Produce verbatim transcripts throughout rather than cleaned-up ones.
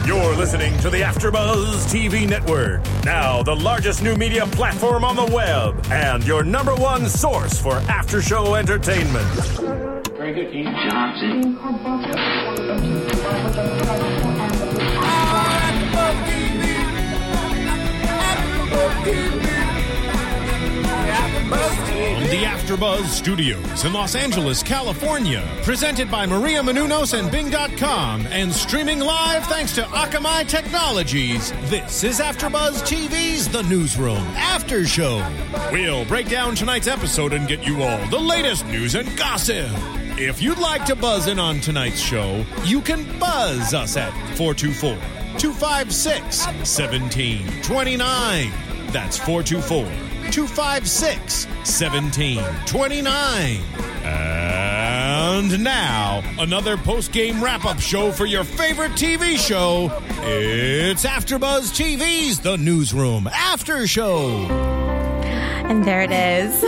You're listening to the AfterBuzz T V Network, now the largest new media platform on the web, and your number one source for after-show entertainment. Very good, Keith Johnson. From the AfterBuzz Studios in Los Angeles, California, presented by Maria Menounos and Bing dot com, and streaming live thanks to Akamai Technologies, this is AfterBuzz T V's The Newsroom After Show. We'll break down tonight's episode and get you all the latest news and gossip. If you'd like to buzz in on tonight's show, you can buzz us at four two four, two five six, one seven two nine. That's four two four, two five six, one seven two nine. And now, another post-game wrap-up show for your favorite T V show. It's AfterBuzz T V's The Newsroom After Show. And there it is.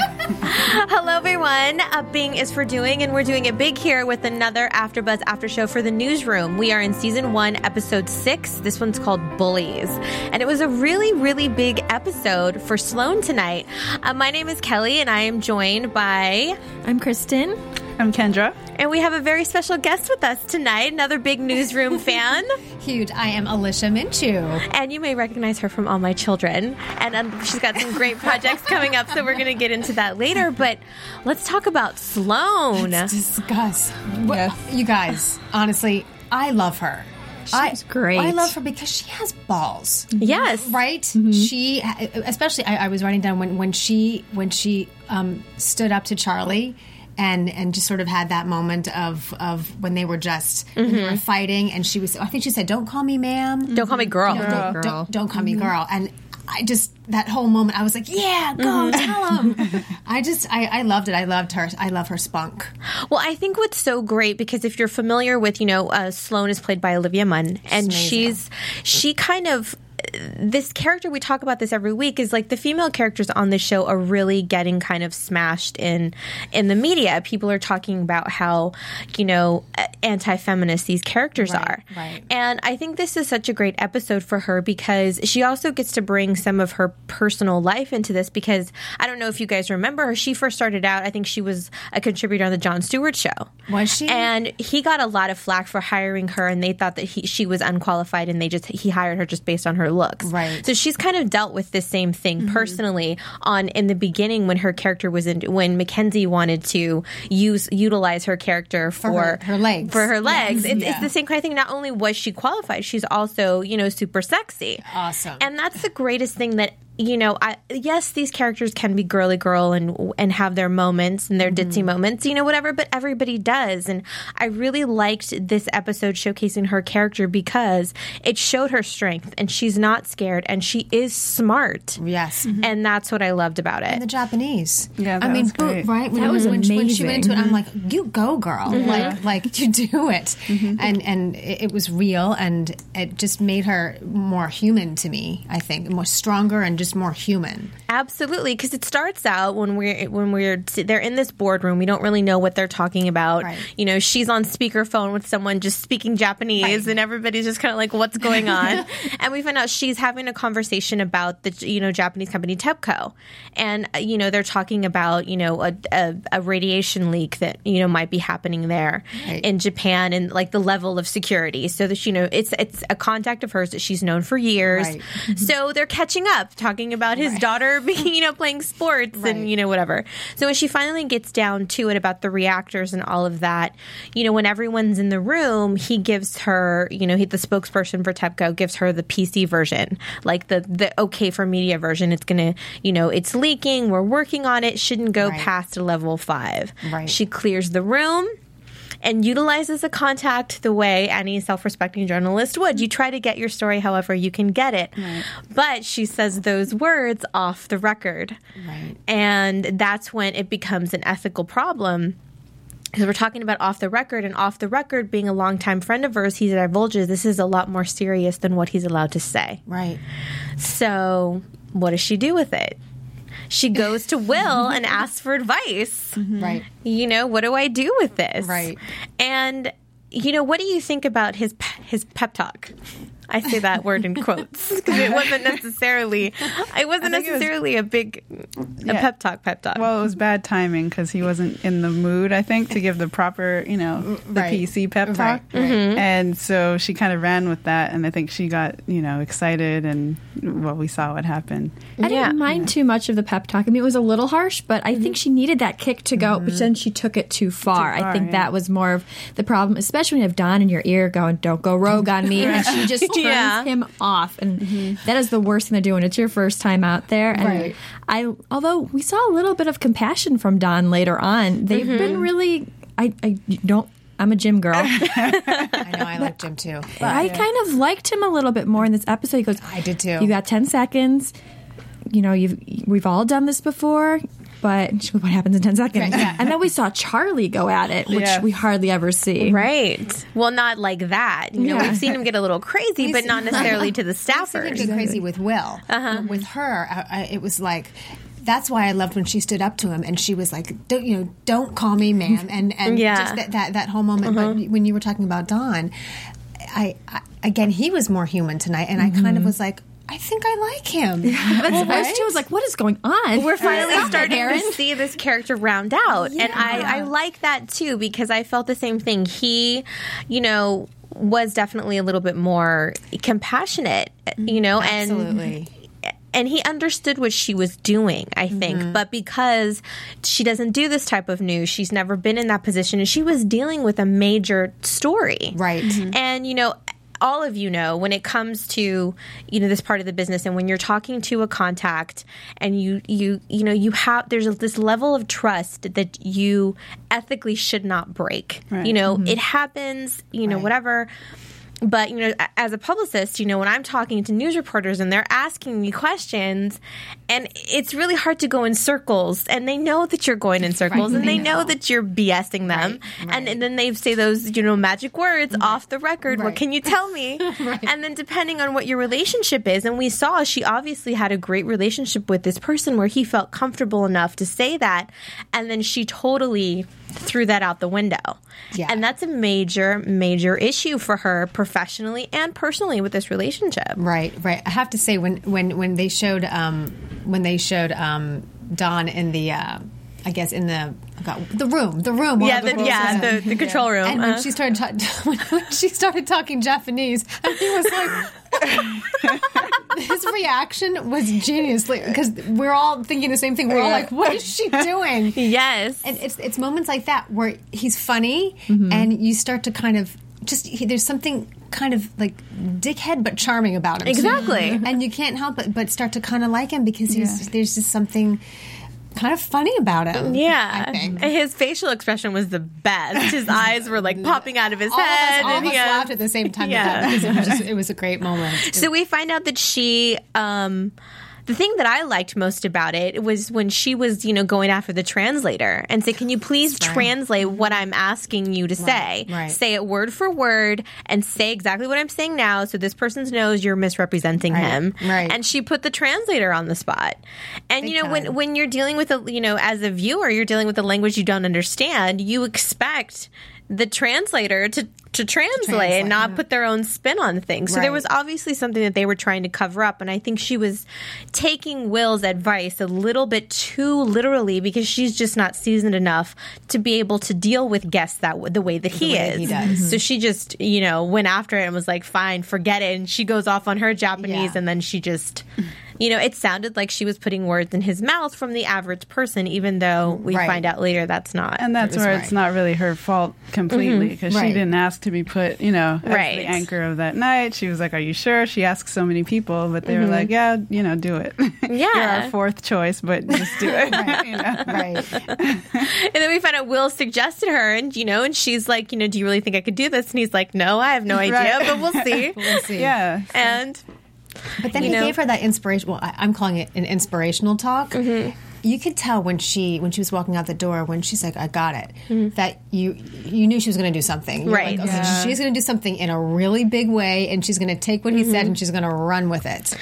Hello, everyone. Uh, Bing is for doing, and we're doing it big here with another AfterBuzz After Show for the Newsroom. We are in Season one, Episode six. This one's called Bullies. And it was a really, really big episode for Sloan tonight. Uh, my name is Kelly, and I am joined by... I'm Kristen. I'm Kendra. And we have a very special guest with us tonight, another big Newsroom fan. Huge. I am Alicia Minshew. And you may recognize her from All My Children. And um, she's got some great projects coming up, so we're going to get into that later. But let's talk about Sloan. Let's discuss. What, Yes. You guys, honestly, I love her. She's I, great. I love her because she has balls. Yes. Right? Mm-hmm. She, especially, I, I was writing down when, when she, when she um, stood up to Charlie. And and just sort of had that moment of of when they were just mm-hmm. when they were fighting, and she was I think she said, "Don't call me ma'am, don't call me girl, you know, girl. Don't, don't, don't call me girl." And I just that whole moment, I was like, "Yeah, go mm-hmm. tell him." I just I, I loved it. I loved her. I love her spunk. Well, I think what's so great, because if you're familiar with, you know, uh, Sloan is played by Olivia Munn, and she's she kind of. This character, we talk about this every week, is like the female characters on the show are really getting kind of smashed in in the media. People are talking about how, you know, anti-feminist these characters right, are. Right. And I think this is such a great episode for her because she also gets to bring some of her personal life into this, because I don't know if you guys remember her. She first started out, I think she was a contributor on the Jon Stewart show. Was she? And he got a lot of flack for hiring her, and they thought that he, she was unqualified, and they just he hired her just based on her looks. Right. So she's kind of dealt with this same thing mm-hmm. personally on in the beginning when her character was in when Mackenzie wanted to use utilize her character for, for her, her legs. For her legs. Yes. It's, yeah. it's the same kind of thing. Not only was she qualified, she's also, you know, super sexy. Awesome. And that's the greatest thing that you know, I, yes, these characters can be girly girl and and have their moments and their ditzy mm-hmm. moments, you know, whatever, but everybody does. And I really liked this episode showcasing her character because it showed her strength, and she's not scared, and she is smart. Yes. Mm-hmm. And that's what I loved about it. And the Japanese. Yeah, that I mean, was great. right? When, That was when, amazing. when she went into it, I'm like, you go, girl. Mm-hmm. Like, like you do it. Mm-hmm. And and it, it was real, and it just made her more human to me, I think. More stronger and just more human. Absolutely, because it starts out when we're when we're they're in this boardroom. We don't really know what they're talking about. Right. You know, she's on speakerphone with someone just speaking Japanese, right. and everybody's just kind of like, "What's going on?" And we find out she's having a conversation about the you know Japanese company TEPCO, and you know they're talking about you know a, a, a radiation leak that you know might be happening there right. in Japan, and like the level of security. So that you know it's it's a contact of hers that she's known for years. Right. So they're catching up, talking about his. Right. daughter being, you know, playing sports right. and, you know, whatever. So when she finally gets down to it about the reactors and all of that, you know, when everyone's in the room, he gives her, you know, he, the spokesperson for TEPCO gives her the P C version, like the, the okay for media version. It's going to, you know, it's leaking. We're working on it. Shouldn't go right. past level five. Right. She clears the room and utilizes a contact the way any self-respecting journalist would. You try to get your story however you can get it. Right. But she says those words off the record. Right. And that's when it becomes an ethical problem. Because we're talking about off the record, and off the record, being a longtime friend of hers, he divulges this is a lot more serious than what he's allowed to say. Right. So what does she do with it? She goes to Will and asks for advice. Mm-hmm. Right. You know, what do I do with this? Right. And you know, what do you think about his pe- his pep talk? I say that word in quotes because it wasn't necessarily, it wasn't necessarily it was, a big a yeah. pep talk, pep talk. Well, it was bad timing because he wasn't in the mood, I think, to give the proper, you know, the right. P C pep talk. Right. Mm-hmm. And so she kind of ran with that, and I think she got, you know, excited, and well, we saw what happened. I yeah. didn't mind too much of the pep talk. I mean, it was a little harsh, but I mm-hmm. think she needed that kick to go, mm-hmm. but then she took it too far. Too far I think yeah. that was more of the problem, especially when you have Don in your ear going, don't go rogue on me, and she just turns yeah. him off, and mm-hmm. that is the worst thing to do when it's your first time out there. And right. I, although we saw a little bit of compassion from Don later on, they've mm-hmm. been really. I, I don't. I'm a Jim girl. I know I like Jim too. But I yeah. kind of liked him a little bit more in this episode. He goes, I did too. You got ten seconds. You know, you've we've all done this before. But what happens in ten seconds? Right, yeah. And then we saw Charlie go at it, which yeah. we hardly ever see. Right. Well, not like that. You know, yeah. we've seen him get a little crazy, we've but not necessarily to the staffers. We've seen him get crazy with Will. Uh-huh. With her, I, I, it was like... That's why I loved when she stood up to him and she was like, "Don't you know? Don't call me ma'am." And and yeah. just that, that that whole moment. Uh-huh. But when you were talking about Don, I, I again he was more human tonight, and mm-hmm. I kind of was like, I think I like him. That's well, right? She was like, what is going on? We're finally starting to see this character round out. Yeah. And I, I like that, too, because I felt the same thing. He, you know, was definitely a little bit more compassionate, you know. Absolutely. And And he understood what she was doing, I think. Mm-hmm. But because she doesn't do this type of news, she's never been in that position. And she was dealing with a major story. Right. Mm-hmm. And, you know, all of you know, when it comes to, you know, this part of the business and when you're talking to a contact and you, you, you know, you have, there's a, this level of trust that you ethically should not break. Right. You know, mm-hmm. it happens, you know, right. whatever. But, you know, as a publicist, you know, when I'm talking to news reporters and they're asking me questions, and it's really hard to go in circles, and they know that you're going in circles, right, and they know. know that you're BSing them, right, right. And, and then they say those, you know, magic words right. off the record, right. what can you tell me? right. And then depending on what your relationship is, and we saw she obviously had a great relationship with this person where he felt comfortable enough to say that, and then she totally threw that out the window. Yeah. And that's a major, major issue for her professionally and personally with this relationship. Right, right. I have to say, when when, when they showed um, when they showed um, Don in the, uh, I guess in the God, the room, the room, yeah, the, the, yeah, the, the control room. And uh-huh. when she started ta- when she started talking Japanese, and he was like. His reaction was genius because we're all thinking the same thing. We're all like, "What is she doing?" Yes, and it's it's moments like that where he's funny, mm-hmm. and you start to kind of just he, there's something kind of like dickhead but charming about him. Exactly, and you can't help but but start to kind of like him because he's yeah. there's just something kind of funny about him. Yeah, I think. His facial expression was the best. His eyes were like popping out of his all head. Of us, all and of us has, laughed at the same time. Yeah, because it was, just, it was a great moment. So we find out that she. Um, The thing that I liked most about it was when she was, you know, going after the translator and say, can you please right. translate what I'm asking you to say? Right, right. Say it word for word and say exactly what I'm saying now so this person knows you're misrepresenting right, him. Right. And she put the translator on the spot. And, Big you know, time. when, when you're dealing with, a, you know, as a viewer, you're dealing with a language you don't understand, you expect the translator to to translate, to translate and not yeah. put their own spin on things. So right. there was obviously something that they were trying to cover up. And I think she was taking Will's advice a little bit too literally because she's just not seasoned enough to be able to deal with guests that the way that the he way is. He does. Mm-hmm. So she just, you know, went after it and was like, fine, forget it. And she goes off on her Japanese yeah. and then she just... You know, it sounded like she was putting words in his mouth from the average person, even though we right. find out later that's not. And that's where right. it's not really her fault completely because mm-hmm. right. she didn't ask to be put, you know, as right. the anchor of that night. She was like, are you sure? She asked so many people, but they mm-hmm. were like, yeah, you know, do it. Yeah. You're our fourth choice, but just do it. right. You know? right. And then we find out Will suggested her, and, you know, and she's like, you know, do you really think I could do this? And he's like, no, I have no idea, right. but we'll see. we'll see. Yeah. And... But then you he know? gave her that inspiration. Well, I, I'm calling it an inspirational talk. Mm-hmm. You could tell when she when she was walking out the door when she's like, "I got it," mm-hmm. that you you knew she was going to do something. You're right? Like, okay, yeah. she's going to do something in a really big way, and she's going to take what he mm-hmm. said and she's going to run with it.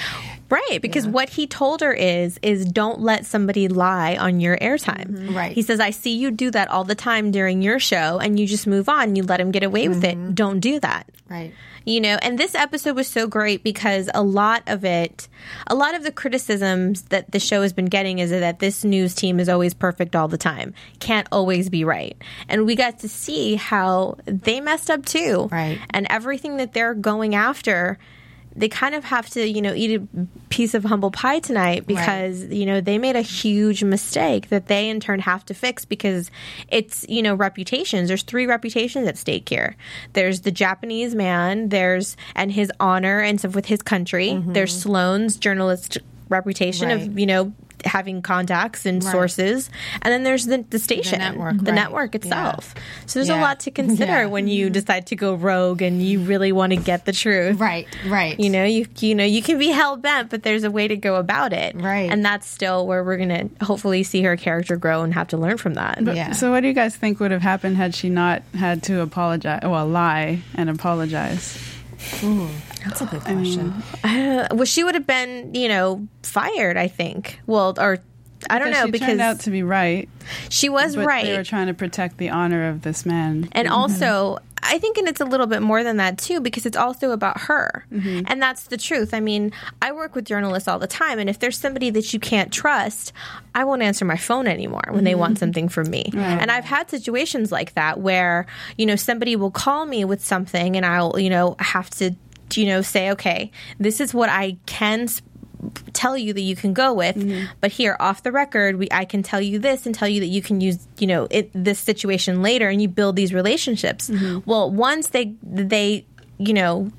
Right, because Yeah. what he told her is, is don't let somebody lie on your airtime. Mm-hmm. Right. He says, I see you do that all the time during your show, and you just move on. You let him get away with Mm-hmm. it. Don't do that. Right. You know, and this episode was so great because a lot of it, a lot of the criticisms that the show has been getting is that this news team is always perfect all the time. Can't always be right. And we got to see how they messed up too. Right. And everything that they're going after, they kind of have to, you know, eat a piece of humble pie tonight because, right. you know, they made a huge mistake that they in turn have to fix because it's, you know, reputations. There's three reputations at stake here. There's the Japanese man, there's, and his honor and stuff with his country. Mm-hmm. There's Sloane's journalist reputation right. of, you know, having contacts and right. sources, and then there's the, the station, the network, the right. network itself. Yeah. So there's yeah. a lot to consider yeah. when you decide to go rogue and you really want to get the truth. Right, right. You know, you you know, you can be hell bent, but there's a way to go about it. Right, and that's still where we're gonna hopefully see her character grow and have to learn from that. But, yeah. So, what do you guys think would have happened had she not had to apologize? Well, lie and apologize. Ooh, that's a good question. I mean, uh, well, she would have been, you know, fired, I think. Well, or I don't because know she because turned out to be right. She was but right. They were trying to protect the honor of this man, and mm-hmm. also I think, and it's a little bit more than that too, because it's also about her, mm-hmm. and that's the truth. I mean, I work with journalists all the time, and if there's somebody that you can't trust, I won't answer my phone anymore when mm-hmm. they want something from me. Right. And I've had situations like that where you know somebody will call me with something, and I'll you know have to. you know, say, okay, this is what I can sp- tell you that you can go with, mm-hmm. but here, off the record, we I can tell you this and tell you that you can use, you know, it, this situation later, and you build these relationships. Mm-hmm. Well, once they, they, you know,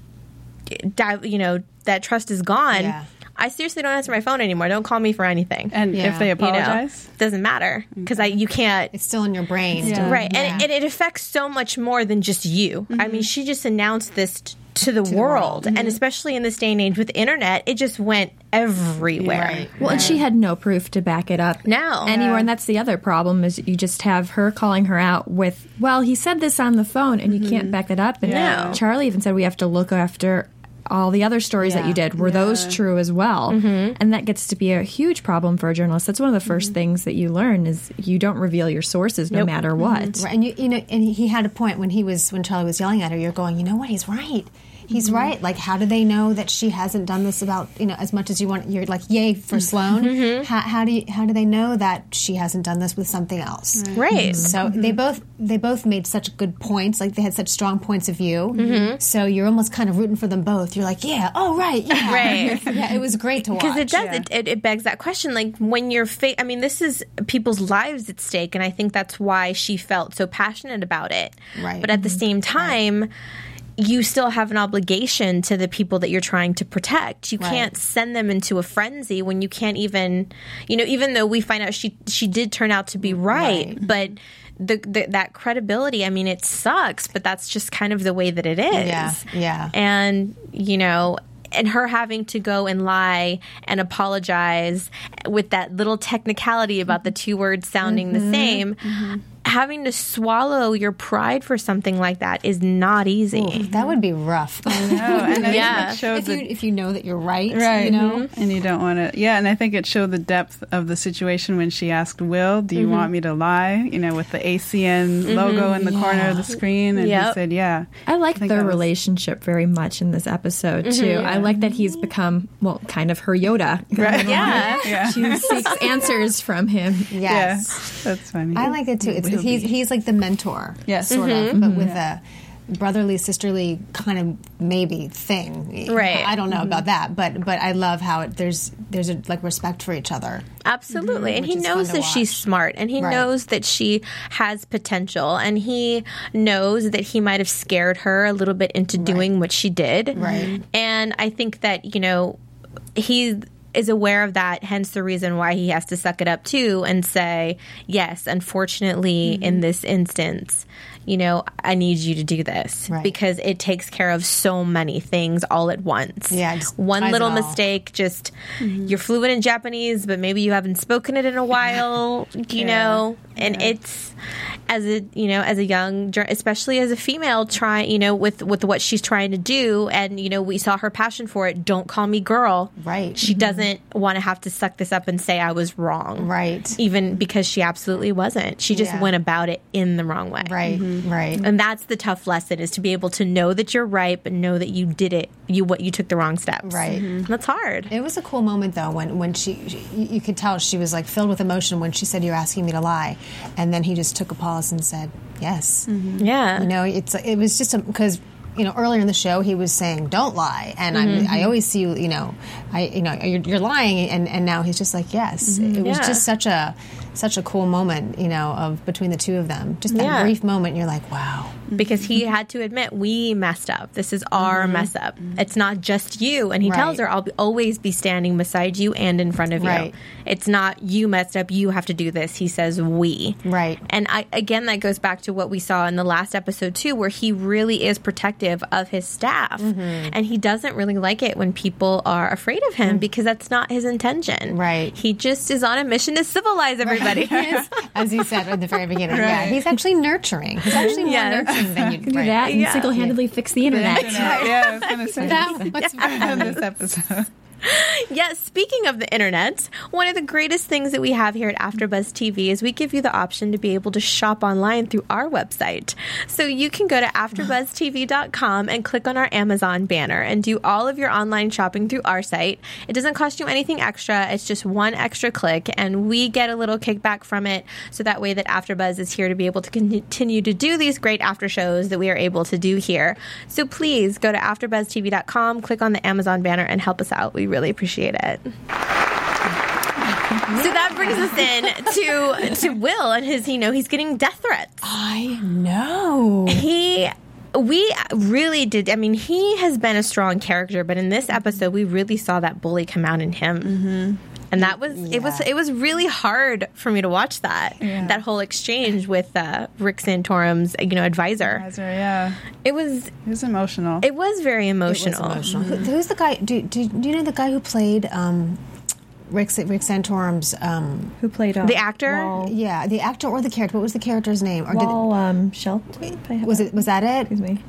die, you know, that trust is gone, yeah. I seriously don't answer my phone anymore. Don't call me for anything. And yeah. if they apologize? You know, doesn't matter because I you can't. It's still in your brain. Yeah. Right. Yeah. And it, it affects so much more than just you. Mm-hmm. I mean, she just announced this t- to the to world. The world. Mm-hmm. Mm-hmm. And especially in this day and age with internet, it just went everywhere. Right. Well, and she had no proof to back it up No. anywhere, and that's the other problem is you just have her calling her out with, well, he said this on the phone, and you can't back it up. And No. Charlie even said we have to look after all the other stories Yeah. that you did. Were Yeah. those true as well? Mm-hmm. And that gets to be a huge problem for a journalist. That's one of the 1st Mm-hmm. things that you learn is you don't reveal your sources no Nope. matter what. Right. And you, you know, and he had a point when he was when Charlie was yelling at her. You're going, you know what? He's right. He's Mm-hmm. right. Like, how do they know that she hasn't done this about you know as much as you want? You're like, yay for Sloane. Mm-hmm. How, how do you, how do they know that she hasn't done this with something else? Right. So they both they both made such good points. Like they had such strong points of view. Mm-hmm. So you're almost kind of rooting for them both. You're like, yeah, oh right, yeah, Right. yeah. It was great to watch Because it does, Yeah. it, it, it begs that question. Like when you're, fa- I mean, this is people's lives at stake, and I think that's why she felt so passionate about it. Right. But at the same time, you still have an obligation to the people that you're trying to protect. You Right. can't send them into a frenzy when you can't even, you know, even though we find out she she did turn out to be right, Right. but. The, the, that credibility, I mean, it sucks, but that's just kind of the way that it is. Yeah, yeah. And, you know, and her having to go and lie and apologize with that little technicality about the two words sounding Mm-hmm. the same, mm-hmm. having to swallow your pride for something like that is not easy. Ooh, that would be rough. No, and I Yeah. think it showed if the you if you know that you're right, right, you know. and you don't want to. Yeah, and I think it showed the depth of the situation when she asked Will, "Do you Mm-hmm. want me to lie?" You know, with the A C N logo in the corner of the screen, and Yep. he said, "Yeah." I like think their that was- relationship very much in this episode, too. Mm-hmm. I like that he's become, well, kind of her Yoda. Right. Yeah. Yeah. She seeks answers from him. Yes. Yeah, that's funny. I like it too. It's, Will he's be. he's like the mentor, Yes. sort Mm-hmm. of, but with a brotherly, sisterly kind of maybe thing. Right. I don't know about that, but but I love how it, there's there's a like respect for each other. Absolutely. And Which he is knows fun to that she's watch. smart, and he Right. knows that she has potential, and he knows that he might have scared her a little bit into doing what she did. Right. And I think that, you know, he is aware of that, hence the reason why he has to suck it up too and say, yes, unfortunately, in this instance, you know, I need you to do this Right. because it takes care of so many things all at once. Yeah, just one ties little it all. mistake, just you're fluent in Japanese, but maybe you haven't spoken it in a while, you Yeah. know, and Yeah. it's as a you know as a young, jour- especially as a female, try you know with with what she's trying to do, and you know we saw her passion for it. Don't call me girl. Right. She doesn't want to have to suck this up and say I was wrong. Right. Even because she absolutely wasn't. She just Yeah. went about it in the wrong way. Right, right. And that's the tough lesson, is to be able to know that you're right, but know that you did it. You what you took the wrong steps. Right. Mhm. That's hard. It was a cool moment, though, when, when she, she, you could tell she was like filled with emotion when she said, "You're asking me to lie." And then he just took a pause and said, "Yes." Yeah. You know, it's it was just because, you know, earlier in the show he was saying, "Don't lie," and Mm-hmm. I I always see you, you know, I you know you're, you're lying, and, and now he's just like, "Yes." It was Mm-hmm. Yeah. just such a such a cool moment, you know, of between the two of them. Just that Yeah. brief moment, you're like, "Wow." Because he had to admit, we messed up. This is our mess up. It's not just you. And he Right. tells her, I'll be, always be standing beside you and in front of you. Right. It's not you messed up, you have to do this. He says we. Right. And I, again, that goes back to what we saw in the last episode too, where he really is protective of his staff. And he doesn't really like it when people are afraid of him because that's not his intention. Right. He just is on a mission to civilize everybody. As he said at the very beginning. Yeah, Right. he's actually nurturing. He's actually more Yes. nurturing than you Do that and Yeah. single-handedly fix the internet. Yeah, I was going to say That was in this episode. Yes, speaking of the internet, one of the greatest things that we have here at AfterBuzz T V is we give you the option to be able to shop online through our website. So you can go to after buzz T V dot com and click on our Amazon banner and do all of your online shopping through our site. It doesn't cost you anything extra. It's just one extra click, and we get a little kickback from it, so that way that AfterBuzz is here to be able to continue to do these great after shows that we are able to do here. So please go to after buzz T V dot com, click on the Amazon banner, and help us out. We really appreciate it. So that brings us in to to Will and his, you know, he's getting death threats. I know. He, we really did. I mean, he has been a strong character, but in this episode, we really saw that bully come out in him. Mm-hmm. And that was it was it was really hard for me to watch that Yeah. that whole exchange with uh, Rick Santorum's, you know, advisor. Advisor, yeah. It was It was emotional. it was very It was emotional. emotional. Who, who's the guy? Do, do, do you know the guy who played um, Rick Rick Santorum's? Um, Who played uh, The actor? Wall, yeah, the actor or the character? What was the character's name? Or Wall um, Shelton? did, was it was that it? Excuse me.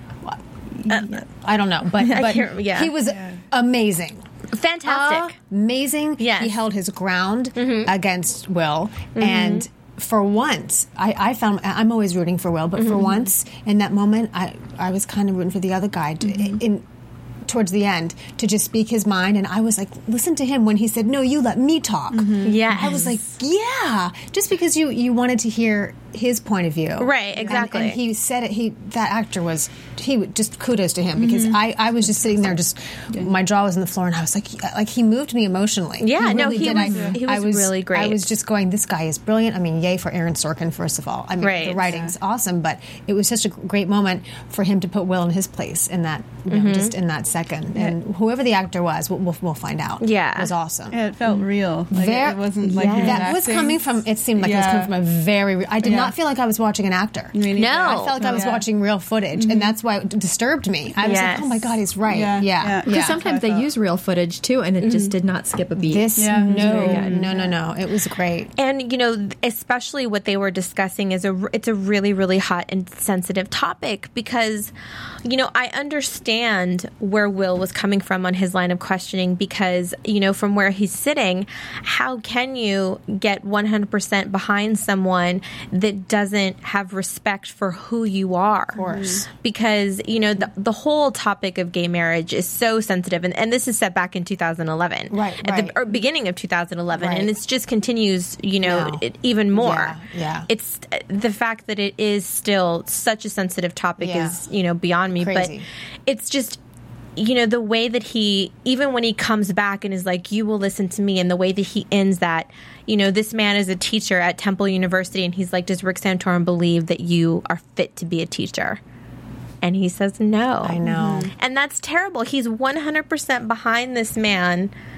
I don't know, but, but can't- yeah. he was amazing. Fantastic. Amazing. Yes. He held his ground against Will. And for once, I, I found, I'm always rooting for Will, but for once, in that moment, I, I was kind of rooting for the other guy. To, in, towards the end, to just speak his mind. And I was like, listen to him when he said, "No, you let me talk." Yes. I was like, yeah. Just because you, you wanted to hear his point of view. Right, And- exactly. And, he said it, he, that actor was, he would- just kudos to him because I, I was just sitting there just, my jaw was on the floor and I was like, like he moved me emotionally. Yeah, no, he did. was- I, he I was really great. I was just going, this guy is brilliant. I mean, yay for Aaron Sorkin, first of all. I mean, Right. the writing's awesome, but it was such a great moment for him to put Will in his place in that, you know, just in that second. And whoever the actor was, we'll, we'll, we'll find out. Yeah. was awesome. Yeah, it felt real. Like, Ver- it wasn't like he was that was acting. coming from. It seemed like it was Yeah. coming from a very. Re- I did Yeah. not feel like I was watching an actor. Me neither. No. I felt like I was Yeah. watching real footage, and that's why it disturbed me. I was Yes. like, "Oh my god, he's right." Yeah. Yeah, Yeah. yeah. Because sometimes they use real footage too, and it just did not skip a beat. This Yeah. no, very good. no, no, no. It was great. And you know, especially what they were discussing is a it's a really really hot and sensitive topic because you know, I understand where Will was coming from on his line of questioning because, you know, from where he's sitting, how can you get one hundred percent behind someone that doesn't have respect for who you are? Of course. Because, you know, the, the whole topic of gay marriage is so sensitive. And, and this is set back in two thousand eleven. Right, At right. the or beginning of two thousand eleven. Right. And it just continues, you know, No. it, even more. Yeah, yeah. It's the fact that it is still such a sensitive topic Yeah. is, you know, beyond me. Crazy. But it's just, you know, the way that he, even when he comes back and is like, you will listen to me, and the way that he ends that, you know, this man is a teacher at Temple University, and he's like, does Rick Santorum believe that you are fit to be a teacher? And he says, no. I know. And that's terrible. He's one hundred percent behind this man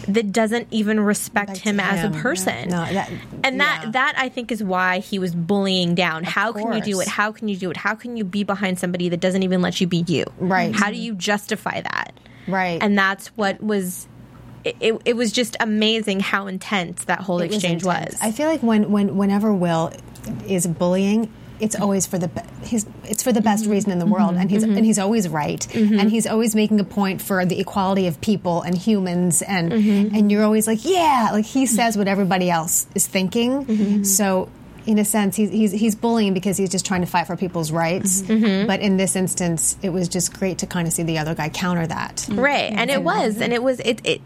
that doesn't even respect Like him as a him. person. No, that- and that yeah. that I think is why he was bullying down. How can you do course. it? How can you do it? How can you be behind somebody that doesn't even let you be you? Right. How do you justify that? Right. And that's what was. It, it, it was just amazing how intense that whole It was exchange intense. was. I feel like when, when whenever Will is bullying, it's always for the be- he's it's for the best Mm-hmm. reason in the world, and he's and he's always right, and he's always making a point for the equality of people and humans, and Mm-hmm. and you're always like, yeah, like he says what everybody else is thinking. Mm-hmm. So in a sense, he's, he's he's bullying because he's just trying to fight for people's rights. Mm-hmm. But in this instance, it was just great to kind of see the other guy counter that. Right, and it was, and it was it. it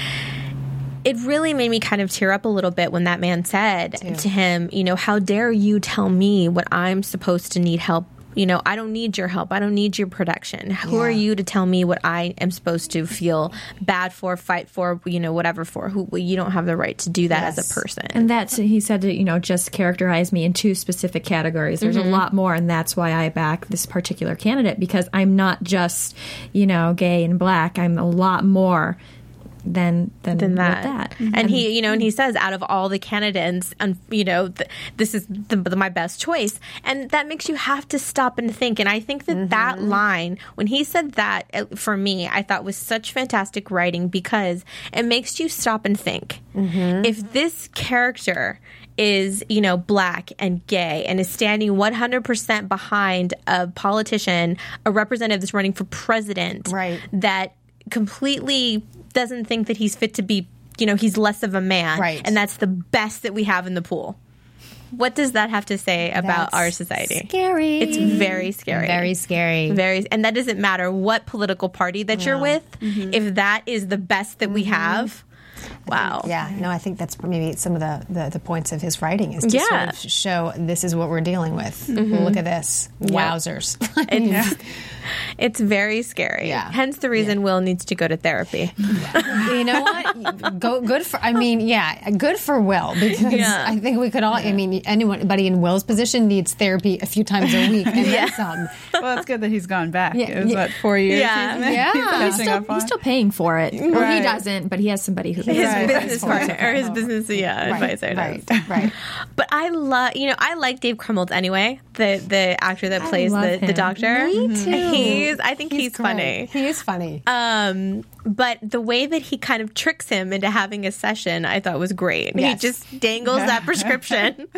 It really made me kind of tear up a little bit when that man said to him, you know, how dare you tell me what I'm supposed to need help? You know, I don't need your help. I don't need your protection. Who Yeah. are you to tell me what I am supposed to feel bad for, fight for, you know, whatever for? Who well, you don't have the right to do that as Yes. a person. And that's, he said to, you know, just characterize me in two specific categories. There's Mm-hmm. a lot more, and that's why I back this particular candidate, because I'm not just, you know, gay and black. I'm a lot more than than, than with that. that. And he, you know, and he says, out of all the candidates, um, you know, th- this is the, the, my best choice. And that makes you have to stop and think. And I think that that line, when he said that, uh, for me, I thought was such fantastic writing, because it makes you stop and think. If this character is, you know, black and gay and is standing one hundred percent behind a politician, a representative that's running for president, Right. that completely doesn't think that he's fit to be, you know, he's less of a man. Right. And that's the best that we have in the pool. What does that have to say about That's our society? Scary. It's very scary. Very scary. Very, and that doesn't matter what political party that you're with. If that is the best that we have, wow. Yeah, no, I think that's maybe some of the, the, the points of his writing is to Yeah. sort of show this is what we're dealing with. Look at this. Wowzers. It's, it's very scary. Yeah. Hence the reason Will needs to go to therapy. You know what? Go good for. I mean, yeah, good for Will, because Yeah. I think we could all. I mean, anybody in Will's position needs therapy a few times a week, and then some. Well, it's good that he's gone back. Yeah, it was yeah. what, four years? Yeah. he's been- Yeah. he's He's catching Still, up on. he's still paying for it. Well, he Right. doesn't, but he has somebody who His Right. business partner, or his business, yeah, advisor. Right, does. right. But I love, you know, I like Dave Krumholtz anyway, the the actor that plays love the, the him. doctor. Me too. He's, I think he's, great. funny. He is funny. Um, but the way that he kind of tricks him into having a session, I thought was great. Yes. He just dangles that prescription.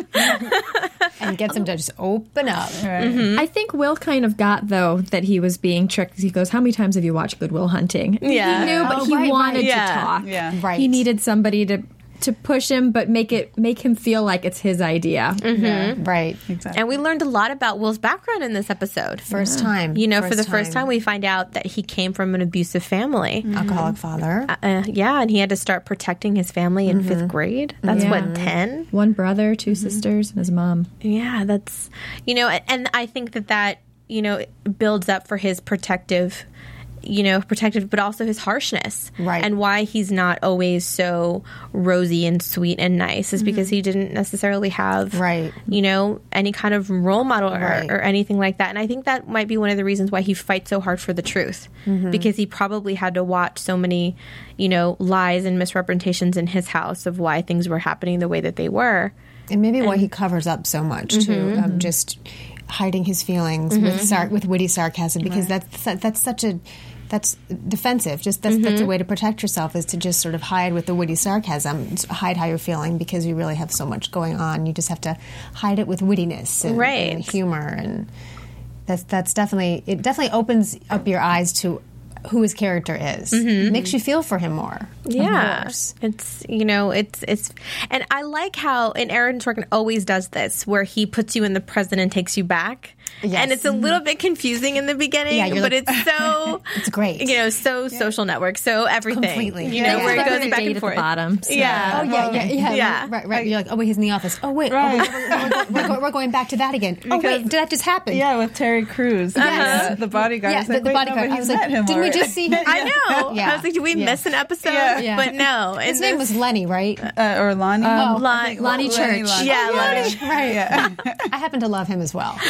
And gets him to just open up. I think Will kind of got, though, that he was being tricked. He goes, how many times have you watched Good Will Hunting? Yeah. He knew, but Oh, he right, wanted right. to Yeah. talk. Yeah. Right. He needed somebody to to push him, but make it make him feel like it's his idea. Right. Exactly. And we learned a lot about Will's background in this episode. First time. You know, for the first time, we find out that he came from an abusive family. alcoholic father. Uh, yeah, and he had to start protecting his family in fifth grade. That's Yeah. what, ten? One brother, two sisters, and his mom. Yeah, that's, you know, and I think that that, you know, builds up for his protective, you know, protective, but also his harshness. Right. And why he's not always so rosy and sweet and nice is because he didn't necessarily have, Right. you know, any kind of role model or, Right. or anything like that. And I think that might be one of the reasons why he fights so hard for the truth, because he probably had to watch so many, you know, lies and misrepresentations in his house of why things were happening the way that they were. And maybe why he covers up so much too, um, just hiding his feelings with sar- with witty sarcasm, because that's that's such a that's defensive. Just that's that's a way to protect yourself, is to just sort of hide with the witty sarcasm, just hide how you're feeling, because you really have so much going on. You just have to hide it with wittiness and, Right. and humor, and that's that's definitely it. Definitely opens up your eyes to who his character is. Makes you feel for him more. Yeah, Of course. it's, you know, it's it's, and I like how, and Aaron Sorkin always does this, where he puts you in the present and takes you back. Yes. And it's a little bit confusing in the beginning, Yeah, you're but like- it's so It's great. you know, so Social Network, so everything, Completely. you Yeah, know, yeah. where it It's goes like back a date and at the forth. bottom, so- Yeah, Oh yeah, yeah, yeah, Yeah. Right, right. You're like, oh wait, he's in the office. Oh wait, Right. oh, we're, we're, we're, go- we're going back to that again. Oh wait, did that just happen? Yeah, with Terry Crews. Yes. Uh, the bodyguard. Yeah, was the, like, the Wait, bodyguard. No, but I he's was like, met him didn't we already. just see him? I know. Yeah. I was like, did we Yeah. miss an episode? Yeah. Yeah. But no, His and name this- was Lenny, right? Uh, or Lonnie. Oh, Lon- Lonnie Church. Lonnie. Yeah, Lonnie. Right. Yeah. I happen to love him as well. Yeah. Oh,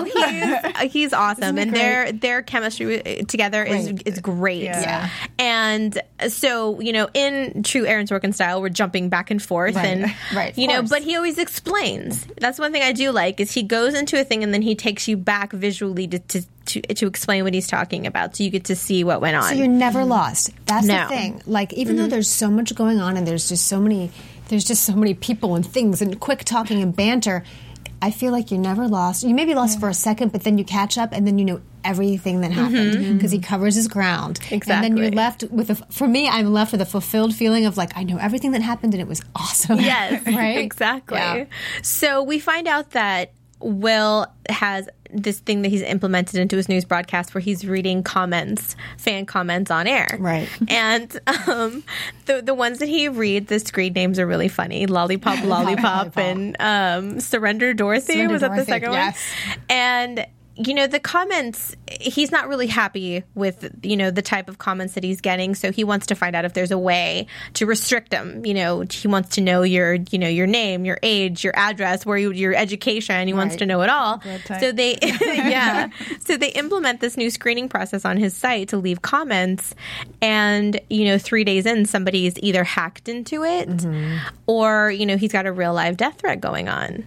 he's he's awesome, and their their chemistry together is Great. is great. Yeah. Yeah. And so, you know, in true Aaron Sorkin style, we're jumping back and forth, Right. and Right, of you know, course. but he always explains. That's one thing I do like is he goes into a thing and then he takes you back visually to to, to, to explain what he's talking about, so you get to see what went on. So you're never lost. That's No. the thing. Like, even though there's so much going on and there's just so many, there's just so many people and things and quick talking and banter, I feel like you're never lost. You may be lost for a second, but then you catch up and then you know everything that happened because he covers his ground. And then you're Exactly. left with a, for me, I'm left with a fulfilled feeling of like, I know everything that happened and it was awesome. Yes, right? exactly. Yeah. So we find out that Will has this thing that he's implemented into his news broadcast where he's reading comments, fan comments on air. Right. And um, the the ones that he reads, the screen names are really funny. Lollipop, Lollipop, Lollipop. and um, Surrender Dorothy. Surrender was that the Dorothy, second yes. one? And you know, the comments, he's not really happy with, you know, the type of comments that he's getting. So he wants to find out if there's a way to restrict them. You know, he wants to know your, you know, your name, your age, your address, where you, your education. He wants Right. to know it all. Blood type. So they, yeah. So they implement this new screening process on his site to leave comments. And, you know, three days in, somebody's either hacked into it or, you know, he's got a real live death threat going on.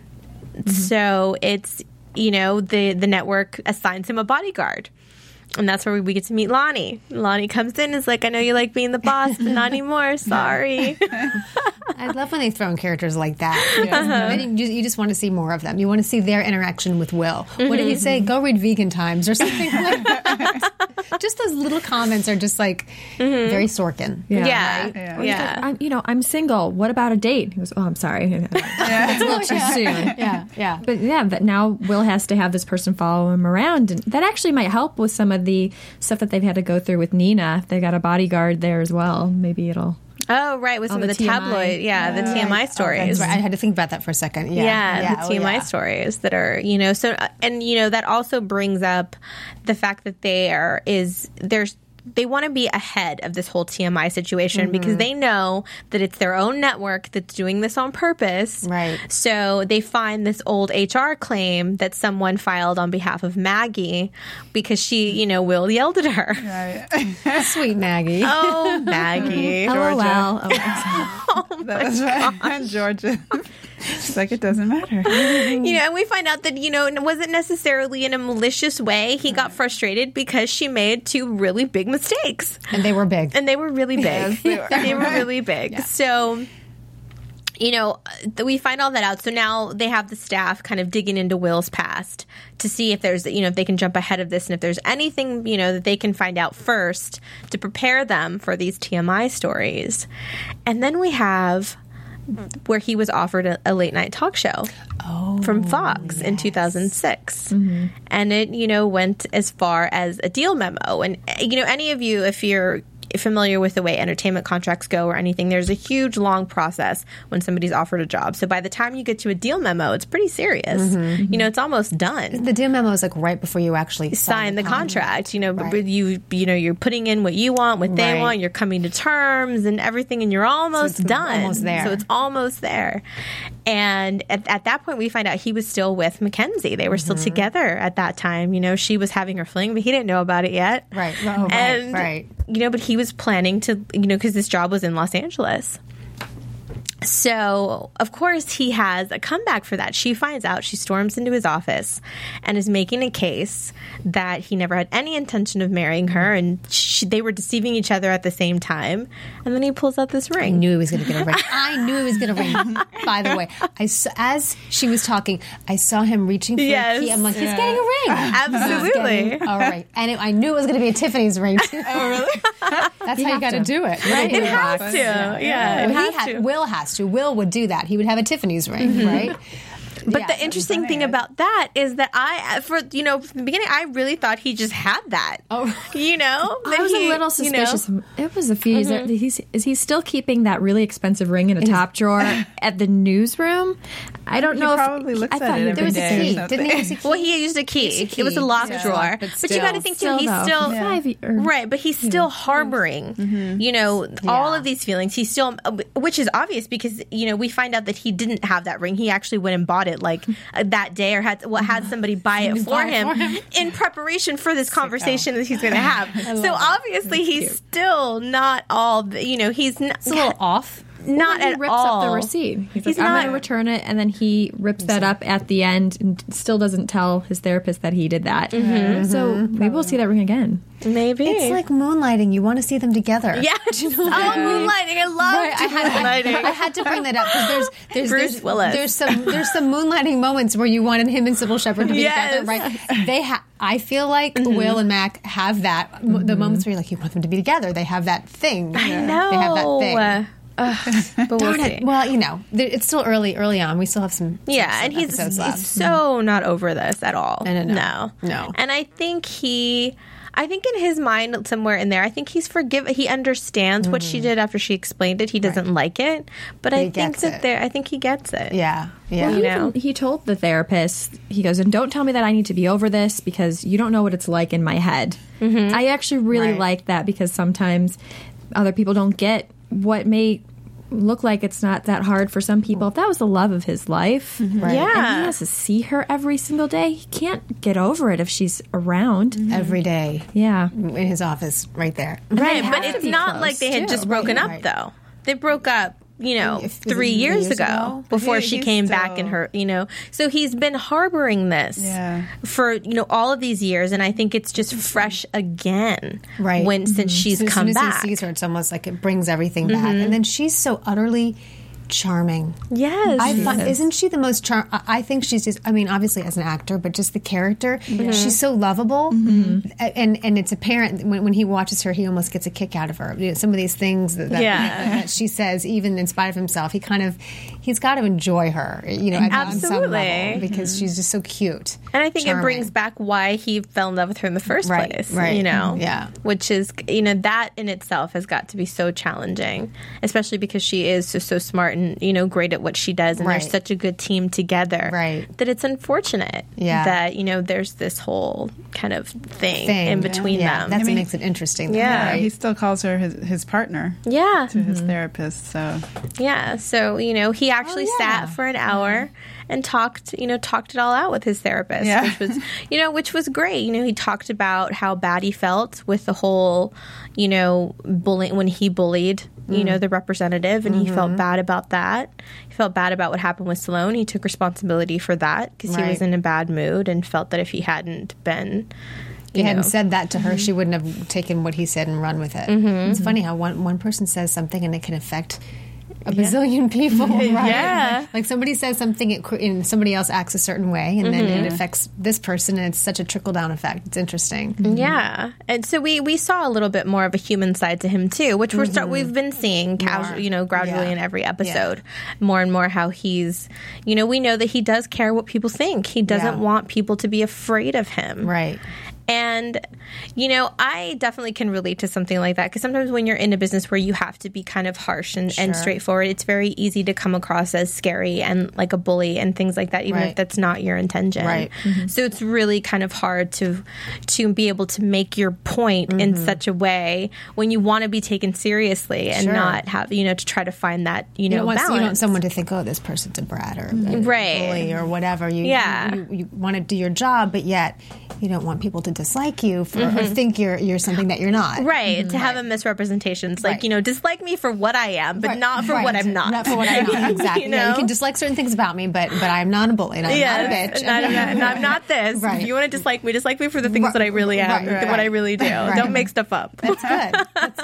So it's, you know, the, the network assigns him a bodyguard. And that's where we get to meet Lonnie. Lonnie comes in and is like, I know you like being the boss, but not anymore. Sorry. I love when they throw in characters like that. Because then you, you just want to see more of them. You want to see their interaction with Will. What did he say? Go read Vegan Times or something like that. Just those little comments are just like very Sorkin. Yeah. Yeah. Right? Yeah. Or he's like, I'm, you know, I'm single. What about a date? He goes, oh, I'm sorry. It's a little too soon. Yeah, yeah. But yeah, but now Will has to have this person follow him around, and that actually might help with some of the stuff that they've had to go through with Nina. They got a bodyguard there as well. Maybe it'll. Oh, right. With some the of the T M I. tabloid. Yeah, the T M I stories. That's right. I had to think about that for a second. Yeah, Yeah, the oh, T M I yeah. stories that are, you know, so, and, you know, that also brings up the fact that there is, there's, they want to be ahead of this whole T M I situation Mm-hmm. because they know that it's their own network that's doing this on purpose. Right. So they find this old H R claim that someone filed on behalf of Maggie because she, you know, Will yelled at her. Right. Sweet Maggie. Oh, Maggie. LOL. Oh, That was right. Georgia. She's like, it doesn't matter. You know, and we find out that, you know, it wasn't necessarily in a malicious way. He got frustrated because she made two really big mistakes. And they were big. And they were really big. Yes, they were. They were really big. So, you know, th- we find all that out. So now they have the staff kind of digging into Will's past to see if there's, you know, if they can jump ahead of this and if there's anything, you know, that they can find out first to prepare them for these T M I stories. And then we have where he was offered a, a late night talk show from Fox in two thousand six. And it, you know, went as far as a deal memo. And, you know, any of you, if you're familiar with the way entertainment contracts go or anything, there's a huge long process when somebody's offered a job. So by the time you get to a deal memo, it's pretty serious. You know, it's almost done. The deal memo is like right before you actually sign, Sign the contract, you know, Right. but you you know, you're putting in what you want, what they Right. want, you're coming to terms and everything, and you're almost it's done. almost there. So it's almost there. And at, at that point, we find out he was still with Mackenzie. They were still Mm-hmm. together at that time. You know, she was having her fling, but he didn't know about it yet. Right. Oh, right, and, right. You know, but he was planning to, you know, because this job was in Los Angeles. So, of course, he has a comeback for that. She finds out, she storms into his office and is making a case that he never had any intention of marrying her and she, they were deceiving each other at the same time. And then he pulls out this I ring. knew he was going to get a ring. I knew he was going to ring. By the way, I saw, as she was talking, I saw him reaching for Yes. a key. I'm like, he's getting a ring. Absolutely. All right. And it, I knew it was going to be a Tiffany's ring, too. Oh, really? That's how you got to do it, right? It has to. Yeah, it Well, has he had, to. Will has to. Will would do that. He would have a Tiffany's ring, Mm-hmm. right? But Yeah. the interesting thing about that is that I, for you know, from the beginning, I really thought he just had that. Oh. You know, I That was he, a little you know- suspicious. It was a few years. there. He's, is he still keeping that really expensive ring in a top drawer at the newsroom? I don't He know. probably if, looks I at thought it he- every There was a day or key. something. Didn't he use a key? Well, he used a key. Used a It was a key. locked Yeah. drawer. But But, you got to still. think too. Still, He's though, still for five ye- or- right, but he's still harboring, you know, all of these feelings. He's still, which is obvious because you know we find out that he didn't have that ring. He actually went and bought it like uh, that day or had well, had somebody buy it for him, for him in preparation for this conversation that he's going to have. So obviously he's cute. Still not all, you know, he's not, it's a little off. Not well, he at rips all. up the receipt. He's, He's like, I'm not- going to return it, and then he rips that up at the end and still doesn't tell his therapist that he did that. Mm-hmm. So maybe we'll see that ring again. Maybe. It's like moonlighting. You want to see them together. Yeah. Do you know what Oh, I mean? moonlighting. I love Right, I had, moonlighting. I, I had to bring that up because there's there's Bruce there's, Willis. there's some there's some moonlighting moments where you wanted him and Sybil Shepherd to be Yes. together, right? They ha- I feel like Mm-hmm. Will and Mac have that mm-hmm. the moments where you're like you want them to be together. They have that thing. I know. They have that thing. Ugh, but we'll Darn see. it. Well, you know, th- it's still early early on. We still have some, some Yeah, some and he's, episodes he's left. so not over this at all. No, no, no. No. No. And I think he, I think in his mind somewhere in there, I think he's forgive. He understands what she did after she explained it. He doesn't like it, but I He think gets that it. there, I think he gets it. Yeah, yeah. Well, he, You know? even, he told the therapist, he goes, and don't tell me that I need to be over this because you don't know what it's like in my head. Mm-hmm. I actually really Right. like that because sometimes other people don't get what may look like it's not that hard for some people. If that was the love of his life, Right. Yeah. and he has to see her every single day, he can't get over it if she's around. Every day Yeah. in his office, right there. Right, They but have to it's be not close, like they had too. just broken Right, up, right. though. They broke up, you know, If- three was it years years ago, ago? before He- she he's came back in still- her, you know. So he's been harboring this Yeah. for, you know, all of these years, and I think it's just fresh again. Right. When, since she's So come as soon as back. he sees her, it's almost like it brings everything back. And then she's so utterly charming. Yes. I find, isn't she the most charm? I I think she's just. I mean, obviously as an actor, but just the character. She's so lovable, A- and and it's apparent when, when he watches her, he almost gets a kick out of her. You know, some of these things that, that, Yeah. that she says, even in spite of himself, he kind of he's got to enjoy her. You know, at- on some Absolutely. level because she's just so cute. And I think charming. it brings back why he fell in love with her in the first Right, place. right. You know? Yeah. Which is, you know, that in itself has got to be so challenging, especially because she is so, so smart and, you know, great at what she does. And Right. they're such a good team together. Right. That it's unfortunate Yeah. that, you know, there's this whole kind of thing, Thing. in between yeah, them. That's I mean- what makes it interesting. though, Yeah. Yeah, right? he still calls her his, his partner yeah. to his therapist. So Yeah. So, you know, he actually Oh, yeah. sat for an hour and talked, you know, talked it all out with his therapist, Yeah. which was, you know, which was great. You know, he talked about how bad he felt with the whole, you know, bullying when he bullied, you know, the representative, and he felt bad about that. He felt bad about what happened with Sloan. He took responsibility for that because he Right. was in a bad mood and felt that if he hadn't been, He you hadn't know, said that to her, she wouldn't have taken what he said and run with it. It's funny how one one person says something and it can affect a bazillion people, right? Yeah. Like somebody says something it, cr- and somebody else acts a certain way, and then it affects this person, and it's such a trickle down effect. It's interesting. Yeah, and so we we saw a little bit more of a human side to him too, which we're start, we've been seeing casual, you know, gradually Yeah. in every episode, more and more how he's, you know, we know that he does care what people think. He doesn't Yeah. want people to be afraid of him, Right. And, you know, I definitely can relate to something like that because sometimes when you're in a business where you have to be kind of harsh and, and straightforward, it's very easy to come across as scary and like a bully and things like that, even Right. if that's not your intention. Right. So it's really kind of hard to to be able to make your point in such a way when you want to be taken seriously and Sure. not have, you know, to try to find that, you You know, don't, want, you balance. don't want someone to think, oh, this person's a brat or a Right. bully or whatever. You, Yeah. you, you, you want to do your job, but yet you don't want people to dislike you for, or think you're you're something that you're not. Right, to have a misrepresentation. It's like, Right. you know, dislike me for what I am, but Right, not for right. what I'm not. Not for what I'm not. Exactly. You Yeah, you know? can dislike certain things about me, but but I'm not a bully. And I'm not a Yes, bitch. not, not, not, I'm not this. Right. If you want to dislike me, dislike me for the things Right, that I really am, right, right, what I right. really do. Right. Don't make stuff up. That's good. That's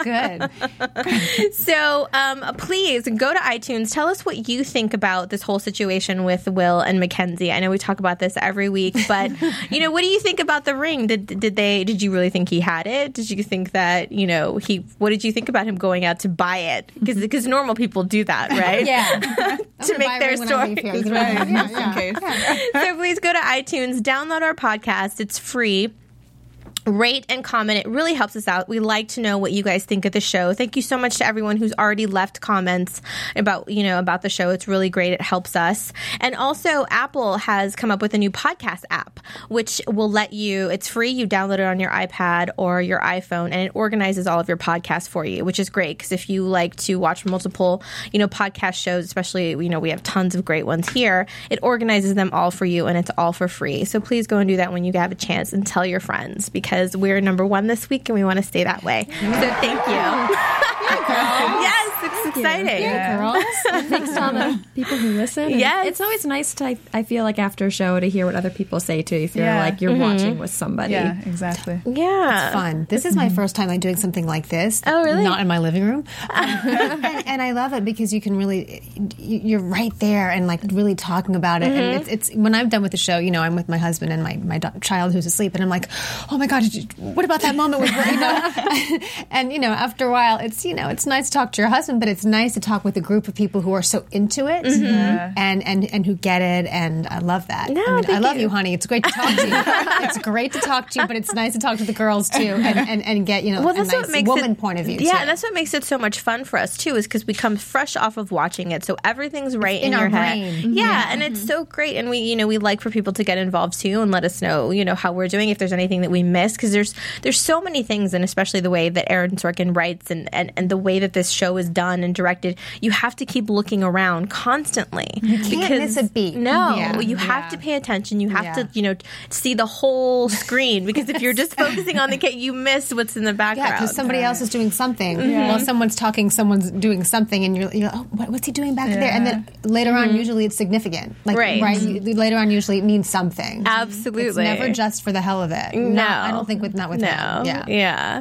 good. So um, please go to iTunes. Tell us what you think about this whole situation with Will and Mackenzie. I know we talk about this every week, but you know, what do you think about the ring? Did did they? Did you really think he had it? Did you think that you know he? What did you think about him going out to buy it? Because because normal people do that, right? Yeah. To make their story. Yeah, yeah. So please go to iTunes, download our podcast. It's free. rate and comment. It really helps us out. We like to know what you guys think of the show. Thank you so much to everyone who's already left comments about, you know, about the show. It's really great. It helps us. And also, Apple has come up with a new podcast app, which will let you, it's free. You download it on your iPad or your iPhone, and it organizes all of your podcasts for you, which is great because if you like to watch multiple, you know, podcast shows, especially, you know, we have tons of great ones here, it organizes them all for you, and it's all for free. So please go and do that when you have a chance and tell your friends, because we're number one this week and we want to stay that way. So thank you. Yeah, yes, it's exciting. Yeah, girls. Thanks to all the people who listen. And Yes. it's always nice to, I feel like after a show, to hear what other people say too. If you're Yeah. like you're Mm-hmm. watching with somebody. Yeah, exactly. Yeah. Fun. This is my first time like doing something like this. Oh, really? Not in my living room. Um, and, and I love it because you can really, you're right there and like really talking about it. Mm-hmm. And it's, it's when I'm done with the show, you know, I'm with my husband and my my do- child who's asleep, and I'm like, oh my god, did you, what about that moment with you know? And you know, after a while, it's you know, it's nice to talk to your husband, but it's nice to talk with a group of people who are so into it Mm-hmm. Yeah. and and and who get it. And I love that. No, I, mean, thank I love you. you, honey. It's great to talk to you. It's great to talk to you, but it's nice to talk to the girls too, and, and, and get you know Well, a that's nice what makes woman it, point of view. Yeah, too. and that's what makes it so much fun for us too, is because we come fresh off of watching it, so everything's right in, in your our head. brain. Yeah, and it's so great, and we, you know, we like for people to get involved too and let us know, you know, how we're doing, if there's anything that we missed, because there's there's so many things, and especially the way that Aaron Sorkin writes and, and, and the way that this show is done and directed, you have to keep looking around constantly. You can't miss a beat. No, Yeah. you have Yeah. to pay attention. You have Yeah. to, you know, see the whole screen, because if you're just focusing on the kid, you miss what's in the background. Yeah, because somebody else is doing something. While someone's talking, someone's doing something, and you're, you're like, oh, what, what's he doing back there? And then later on, usually it's significant. Like, Right. right? You, later on, usually it means something. Absolutely. It's never just for the hell of it. No, Not- I don't think with not with no, him. Yeah. yeah.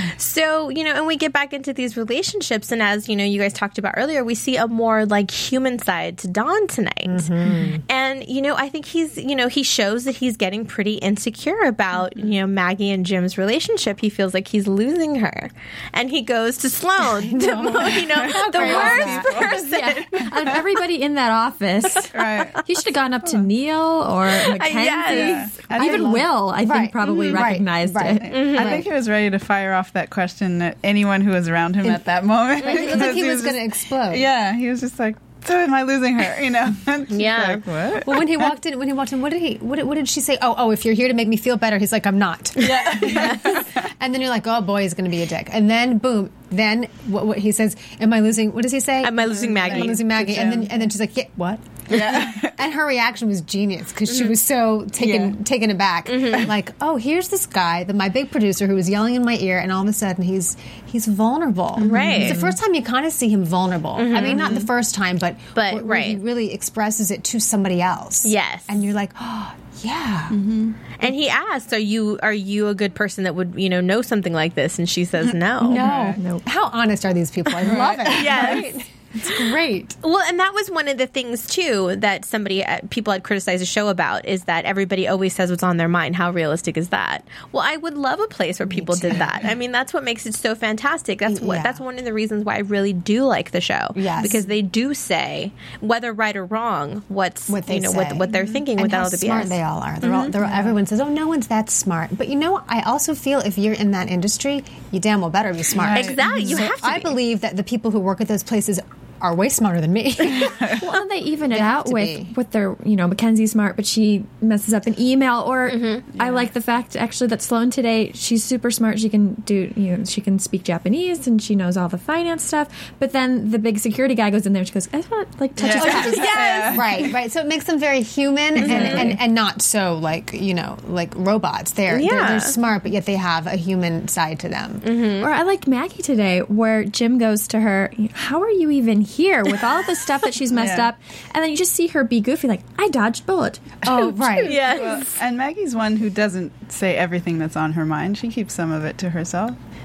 So you know, and we get back into these relationships, and as you know, you guys talked about earlier, we see a more like human side to Don tonight, Mm-hmm. and you know, I think he's, you know, he shows that he's getting pretty insecure about Mm-hmm. you know Maggie and Jim's relationship. He feels like he's losing her, and he goes to Sloan, to, you know, the great worst was person. Yeah. Out of everybody in that office, Right. he should have gone up to Neil or Mackenzie. yes. I Even think- Will, I think, Right. probably Mhm. Right. recognized Right. it. I think he was ready to fire off that question at anyone who was around him at that moment. Right, he looked like he Because was going to just- explode. Yeah, he was just like, so am I losing her? You know? And she's Yeah. like, what? Well, when he walked in, when he walked in, what did he? What did, what did she say? Oh, oh, if you're here to make me feel better, he's like, I'm not. Yeah. And then you're like, oh boy, he's going to be a dick. And then boom. Then what, what he says? Am I losing? What does he say? Am I losing Maggie? Am I losing Maggie? And then and then she's like, yeah, what? Yeah. And her reaction was genius because she was so taken Yeah. taken aback. Like, oh, here's this guy, the, my big producer, who was yelling in my ear, and all of a sudden he's he's vulnerable. Right. It's the first time you kind of see him vulnerable. I mean, not the first time, but But, where, where he right. really expresses it to somebody else. Yes. And you're like, oh, yeah. And he asks, "Are you are you a good person that would you know know something like this?" And she says, "No, No. How honest are these people? I love it. Yes. Right? It's great. Well, and that was one of the things too that somebody uh, people had criticized the show about, is that everybody always says what's on their mind. How realistic is that? Well, I would love a place where people did that. I mean, that's what makes it so fantastic. That's what Yeah. that's one of the reasons why I really do like the show. Yes. because they do say, whether right or wrong, what's What they you know say. what what they're thinking And without how all the smart B S. they all are. They're all, they're, Everyone says, "Oh, no one's that smart." But you know, I also feel if you're in that industry, you damn well better be smart. Right. Exactly. You So have to I be. believe that the people who work at those places are way smarter than me. Well, and they even it have out to with be. with their, you know, Mackenzie's smart, but she messes up an email. Or Mm-hmm. I like the fact actually that Sloan today, she's super smart. She can do, you know, she can speak Japanese and she knows all the finance stuff. But then the big security guy goes in there and she goes, I just want to like touch his Yeah. face. Yes. Right, right. So it makes them very human and, and, and not so like, you know, like robots. They're, Yeah. they're they're smart, but yet they have a human side to them. Or I liked Maggie today, where Jim goes to her, how are you even here with all the stuff that she's messed Yeah. up? And then you just see her be goofy, like, I dodged bullet. Oh, right. Yes. Well, and Maggie's one who doesn't say everything that's on her mind. She keeps some of it to herself.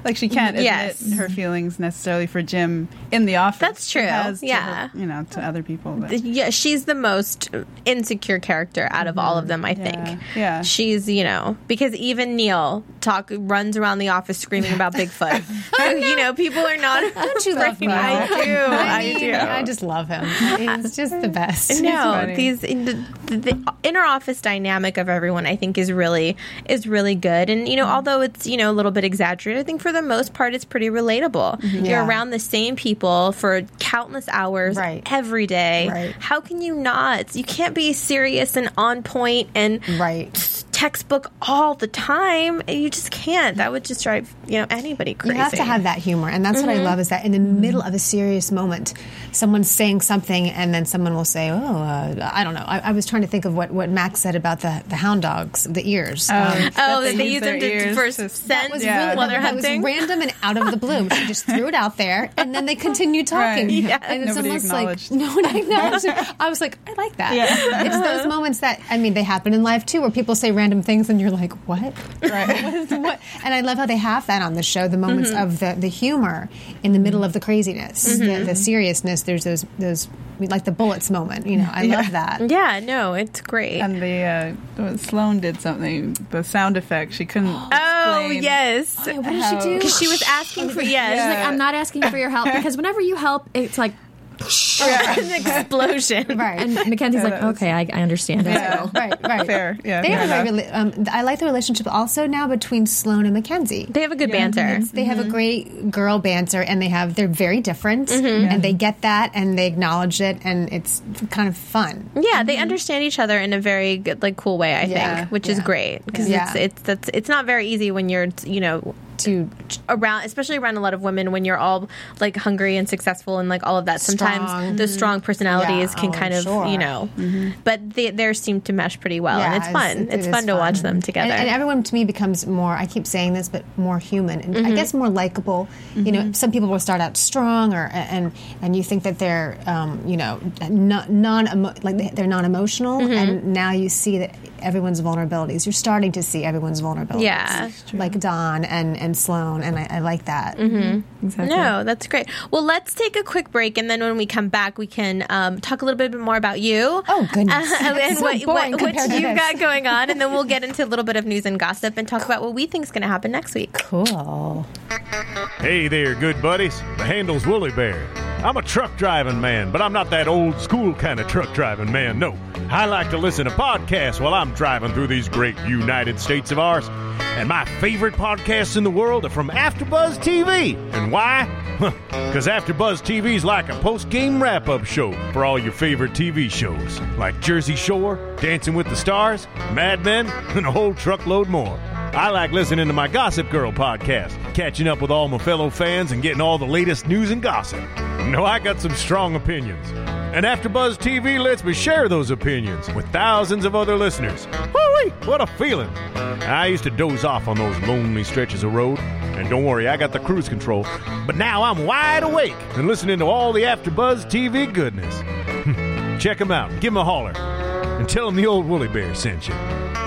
like she can't admit Yes. her feelings necessarily for Jim in the office. That's true. She has to Yeah. her- you know, to other people. But. Yeah, she's the most insecure character out of all of them, I think. Yeah. Yeah. She's, you know, because even Neil talk runs around the office screaming about Bigfoot. So, you know, people are not. Don't you love Neil? I do. I, I, mean, do. I just love him. He's just the best. No, funny. these the, the inner office dynamic of everyone, I think, is really is really good. And you know, although it's you know a little bit exaggerated, I think for the most part, it's pretty relatable. You're Yeah. around the same people for countless hours Right. every day. Right. How can you not? You can't be serious and on point and Right. textbook all the time. You just can't. That would just drive you know anybody crazy. You have to have that humor, and that's what I love. Is that in the middle of a serious moment, someone's saying something, and then someone will say, "Oh, uh, I don't know." I, I was trying to think of what, what Max said about the, the hound dogs, the ears. Um, Oh, that they use their them to, ears for to- scent that was Yeah. really, while they're that was hunting. random and out of the blue. She just threw it out there, and then they continued talking. Right. Yeah. And it's Nobody almost acknowledged. like no one acknowledged it. I was like, I like that. Yeah. It's those moments that I mean, they happen in life too, where people say random things, and you're like, what? Right. What is- what? And I love how they have that on the show. The moments Mm-hmm. of the, the humor in the middle of the craziness, Mm-hmm. the, the seriousness. There's those those like the bullets moment. You know, I love that. Yeah, no, it's great. And the uh, when Sloane did something, the sound effect. She couldn't. Oh explain yes, What did How- she do? because she was asking for yes, She's like, I'm not asking for your help because whenever you help, it's like, an explosion. Right. and Mackenzie's like, that was- okay, I, I understand. Let's Yeah. go. Right, right. Fair, yeah, They fair have a very, enough. rela- um, I like the relationship also now between Sloane and Mackenzie. They have a good banter. It's- They have a great girl banter, and they have they're very different, and they get that, and they acknowledge it, and it's kind of fun. Yeah, they understand each other in a very good, like, cool way. I Yeah, think, which is yeah. great because Yeah. it's it's that's it's not very easy when you're you know To around, especially around a lot of women when you're all like hungry and successful and like all of that. Sometimes Strong. those strong personalities Yeah, can oh, kind I'm of sure. you know, but they they seem to mesh pretty well, and Yeah, it's fun. it's- It's, it fun is to fun. watch them together. And, and everyone to me becomes more, I keep saying this, but more human. And I guess more likable. You know, some people will start out strong or and and you think that they're, um, you know, not, non, like they're non-emotional. And now you see that everyone's vulnerabilities. You're starting to see everyone's vulnerabilities. Yeah. Like Dawn and, and Sloane. And I, I like that. Exactly. No, that's great. Well, let's take a quick break, and then when we come back, we can um, talk a little bit more about you. Oh, goodness. Uh, and So what, boring what, what compared to you've this. got going on, and then we'll get into a little bit of news and gossip and talk about what we think is going to happen next week. Cool. Hey there, good buddies. The handle's Woolly Bear. I'm a truck driving man, but I'm not that old school kind of truck driving man, no. I like to listen to podcasts while I'm driving through these great United States of ours. And my favorite podcasts in the world are from AfterBuzz T V. And why? Because AfterBuzz T V's like a post-game wrap-up show for all your favorite T V shows, like Jersey Shore, Dancing with the Stars, Mad Men, and a whole truckload more. I like listening to my Gossip Girl podcast, catching up with all my fellow fans and getting all the latest news and gossip. No, I got some strong opinions. And AfterBuzz T V lets me share those opinions with thousands of other listeners. Woo-wee, what a feeling. I used to doze off on those lonely stretches of road. And don't worry, I got the cruise control. But now I'm wide awake and listening to all the AfterBuzz T V goodness. Check them out. Give them a holler. And tell them the old Woolly Bear sent you.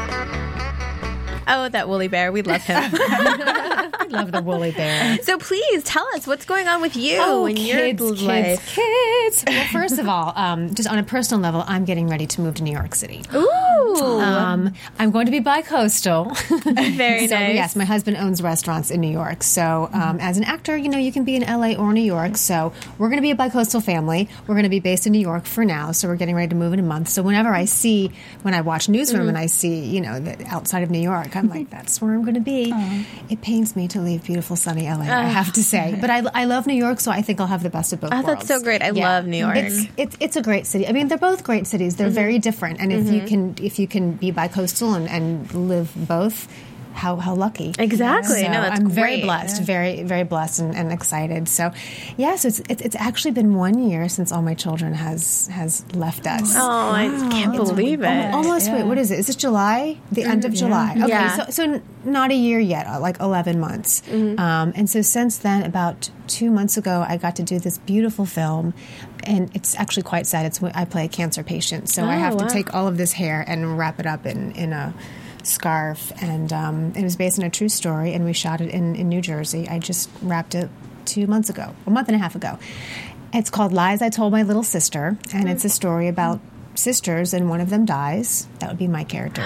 Oh, that woolly bear. We love him. I love the woolly bear. So please tell us what's going on with you Oh, and kids, your kids, life. kids. Well, first of all, um, just on a personal level, I'm getting ready to move to New York City. Ooh, Um, I'm going to be bi-coastal. very so, nice. yes, my husband owns restaurants in New York. So um, as an actor, you know, you can be in L A or New York. So we're going to be a bi-coastal family. We're going to be based in New York for now. So we're getting ready to move in a month. So whenever I see, when I watch Newsroom and I see, you know, that outside of New York, I'm like, that's where I'm going to be. It pains me to leave beautiful sunny L A, I have to say. But I, I love New York, so I think I'll have the best of both Oh, worlds. that's so great. I love New York. It's, it's it's a great city. I mean, they're both great cities. They're very different. And if you can if you can be bi-coastal and, and live both, how how lucky. Exactly. So No, that's I'm very great. blessed, very very blessed and, and excited. So, yeah. So it's, it's it's actually been one year since all my children has has left us. Oh, I can't believe it. Almost. Wait, what is it? Is it July? The end of July. Okay, Yeah. so, so n- not a year yet, uh, like eleven months. Um, and so since then, about two months ago, I got to do this beautiful film, and it's actually quite sad. It's when I play a cancer patient, so I Oh, have to wow. take all of this hair and wrap it up in in a scarf, and um, it was based on a true story, and we shot it in, in New Jersey. I just wrapped it two months ago, a month and a half ago. It's called Lies I Told My Little Sister, and it's a story about sisters, and one of them dies. That would be my character.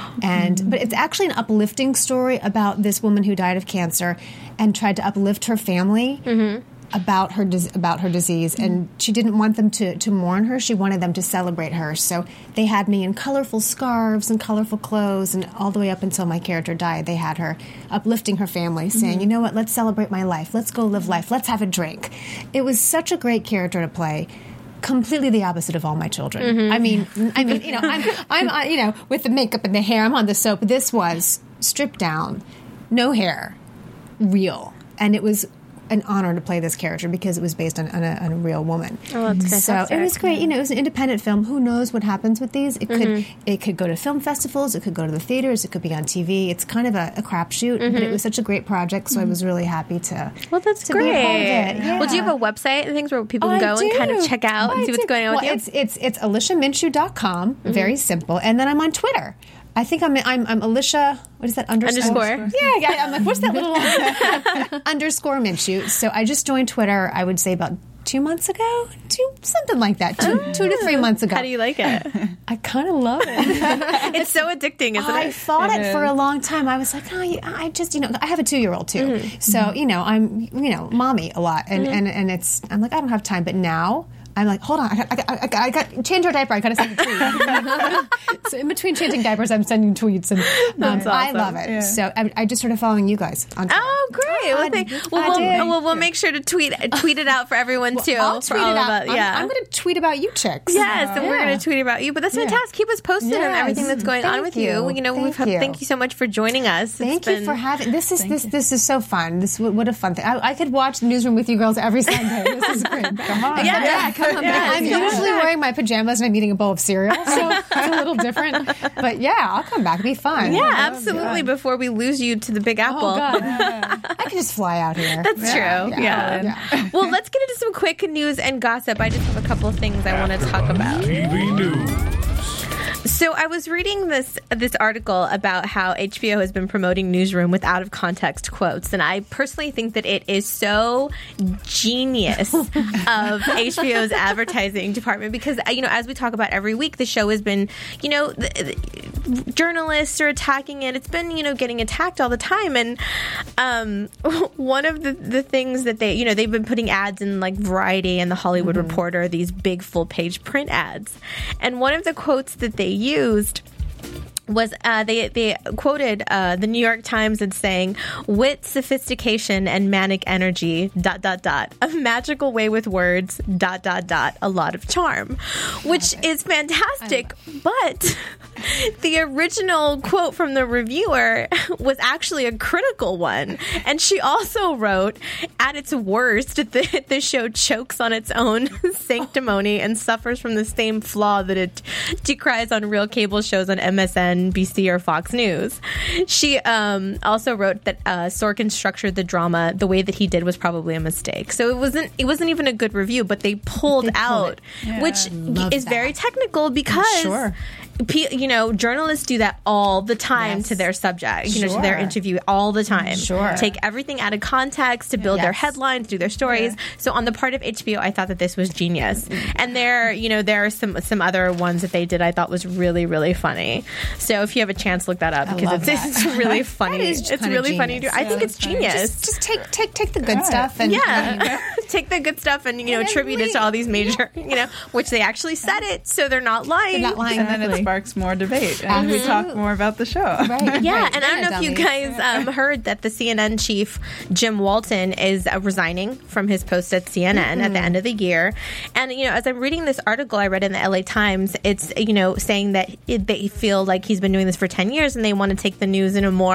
And but it's actually an uplifting story about this woman who died of cancer and tried to uplift her family mm-hmm. about her dis- about her disease. And she didn't want them to, to mourn her. She wanted them to celebrate her. So they had me in colorful scarves and colorful clothes, and all the way up until my character died, they had her uplifting her family, saying, mm-hmm. you know what, let's celebrate my life. Let's go live life. Let's have a drink. It was such a great character to play. Completely the opposite of all my children. Mm-hmm. I mean, I mean, you know, I'm, I'm, uh, you know, with the makeup and the hair, I'm on the soap. This was stripped down, no hair, real, and it was an honor to play this character because it was based on, on, a, on a real woman. Oh, that's fantastic. So it was great. You know, it was an independent film. Who knows what happens with these? It mm-hmm. could it could go to film festivals. It could go to the theaters. It could be on T V. It's kind of a, a crapshoot, mm-hmm. but it was such a great project. So mm-hmm. I was really happy to. Well, that's to great. Be a part of it. Yeah. Well, do you have a website and things where people can I go do. and kind of check out I and see what's do. going on well, with you? It's it's it's alicia minshew dot com. Mm-hmm. Very simple. And then I'm on Twitter. I think I'm I'm, I'm Alicia. What is that underscore? Underscore. Yeah, yeah. I'm like, what's that little underscore Minshew? So I just joined Twitter. I would say about two months ago, two something like that, two oh. two to three months ago. How do you like it? I kind of love it. It's so addicting, isn't I it? I thought it, it for a long time. I was like, oh, I just, you know, I have a two year old too, mm-hmm. so you know, I'm, you know, mommy a lot, and, mm-hmm. and and it's, I'm like, I don't have time, but now. I'm like, hold on, I got, I got, I got, I got change her diaper. I got to send a tweet. So in between changing diapers, I'm sending tweets, and um, awesome. I love it. Yeah. So I, I just started following you guys on Twitter. Oh, great! Well, thank, well, we'll, we'll, we'll make sure to tweet tweet it out for everyone well, too. I'll for tweet all it of out. us. Yeah, I'm, I'm going to tweet about you chicks. Yes, and yeah. we're going to tweet about you. But that's fantastic. Yeah. Keep us posted yes. on everything that's going thank on with you. you. You know, thank we've you. thank you so much for joining us. Thank it's you been, for having this. Is this you. this is so fun. This what a fun thing. I, I could watch the Newsroom with you girls every Sunday. This is great. Come on, yeah, yeah, come on. Yeah, I'm yeah. usually wearing my pajamas and I'm eating a bowl of cereal, so it's a little different. But yeah, I'll come back. It'll be fun. Yeah, absolutely. God. Before we lose you to the Big Apple. Oh, God. Yeah. I can just fly out here. That's yeah. true. Yeah. Yeah. yeah. Well, let's get into some quick news and gossip. I just have a couple of things I want to talk about. T V News. So I was reading this this article about how H B O has been promoting Newsroom with out of context quotes, and I personally think that it is so genius of H B O's advertising department because, you know, as we talk about every week, the show has been, you know, the, the journalists are attacking it. It's been, you know, getting attacked all the time, and um, one of the, the things that they, you know, they've been putting ads in like Variety and the Hollywood mm-hmm. Reporter, these big full page print ads, and one of the quotes that they used was uh, they they quoted uh, the New York Times as saying, "Wit, sophistication, and manic energy, dot, dot, dot. A magical way with words, dot, dot, dot. A lot of charm," which is fantastic. But the original quote from the reviewer was actually a critical one. And she also wrote, "At its worst, the, the show chokes on its own sanctimony and suffers from the same flaw that it decries on real cable shows on M S N, N B C, or Fox News." She um, also wrote that uh, Sorkin structured the drama the way that he did was probably a mistake. So it wasn't it wasn't even a good review, but they pulled, they pulled out, yeah. which Love is that. very technical because sure. you know, journalists do that all the time yes. to their subject, you sure. know, to their interview all the time. Sure. Take everything out of context to build yes. their headlines, do their stories. Yeah. So on the part of H B O, I thought that this was genius. And there, you know, there are some some other ones that they did I thought was really, really funny. So if you have a chance, look that up because it's, it's really funny. It's really funny. To, I yeah, think it's genius. Just, just take take take the good right. stuff and yeah, take the good stuff and you know and attribute we, it to all these major, you know, which they actually said it, so they're not lying. They're not lying. And then it sparks more debate. And we talk more about the show. Right. Yeah, right. and I don't know if you guys um, heard that the C N N chief, Jim Walton, is uh, resigning from his post at C N N mm-hmm. at the end of the year. And, you know, as I'm reading this article I read in the L A Times, it's, you know, saying that it, they feel like he's been doing this for ten years and they want to take the news in a more,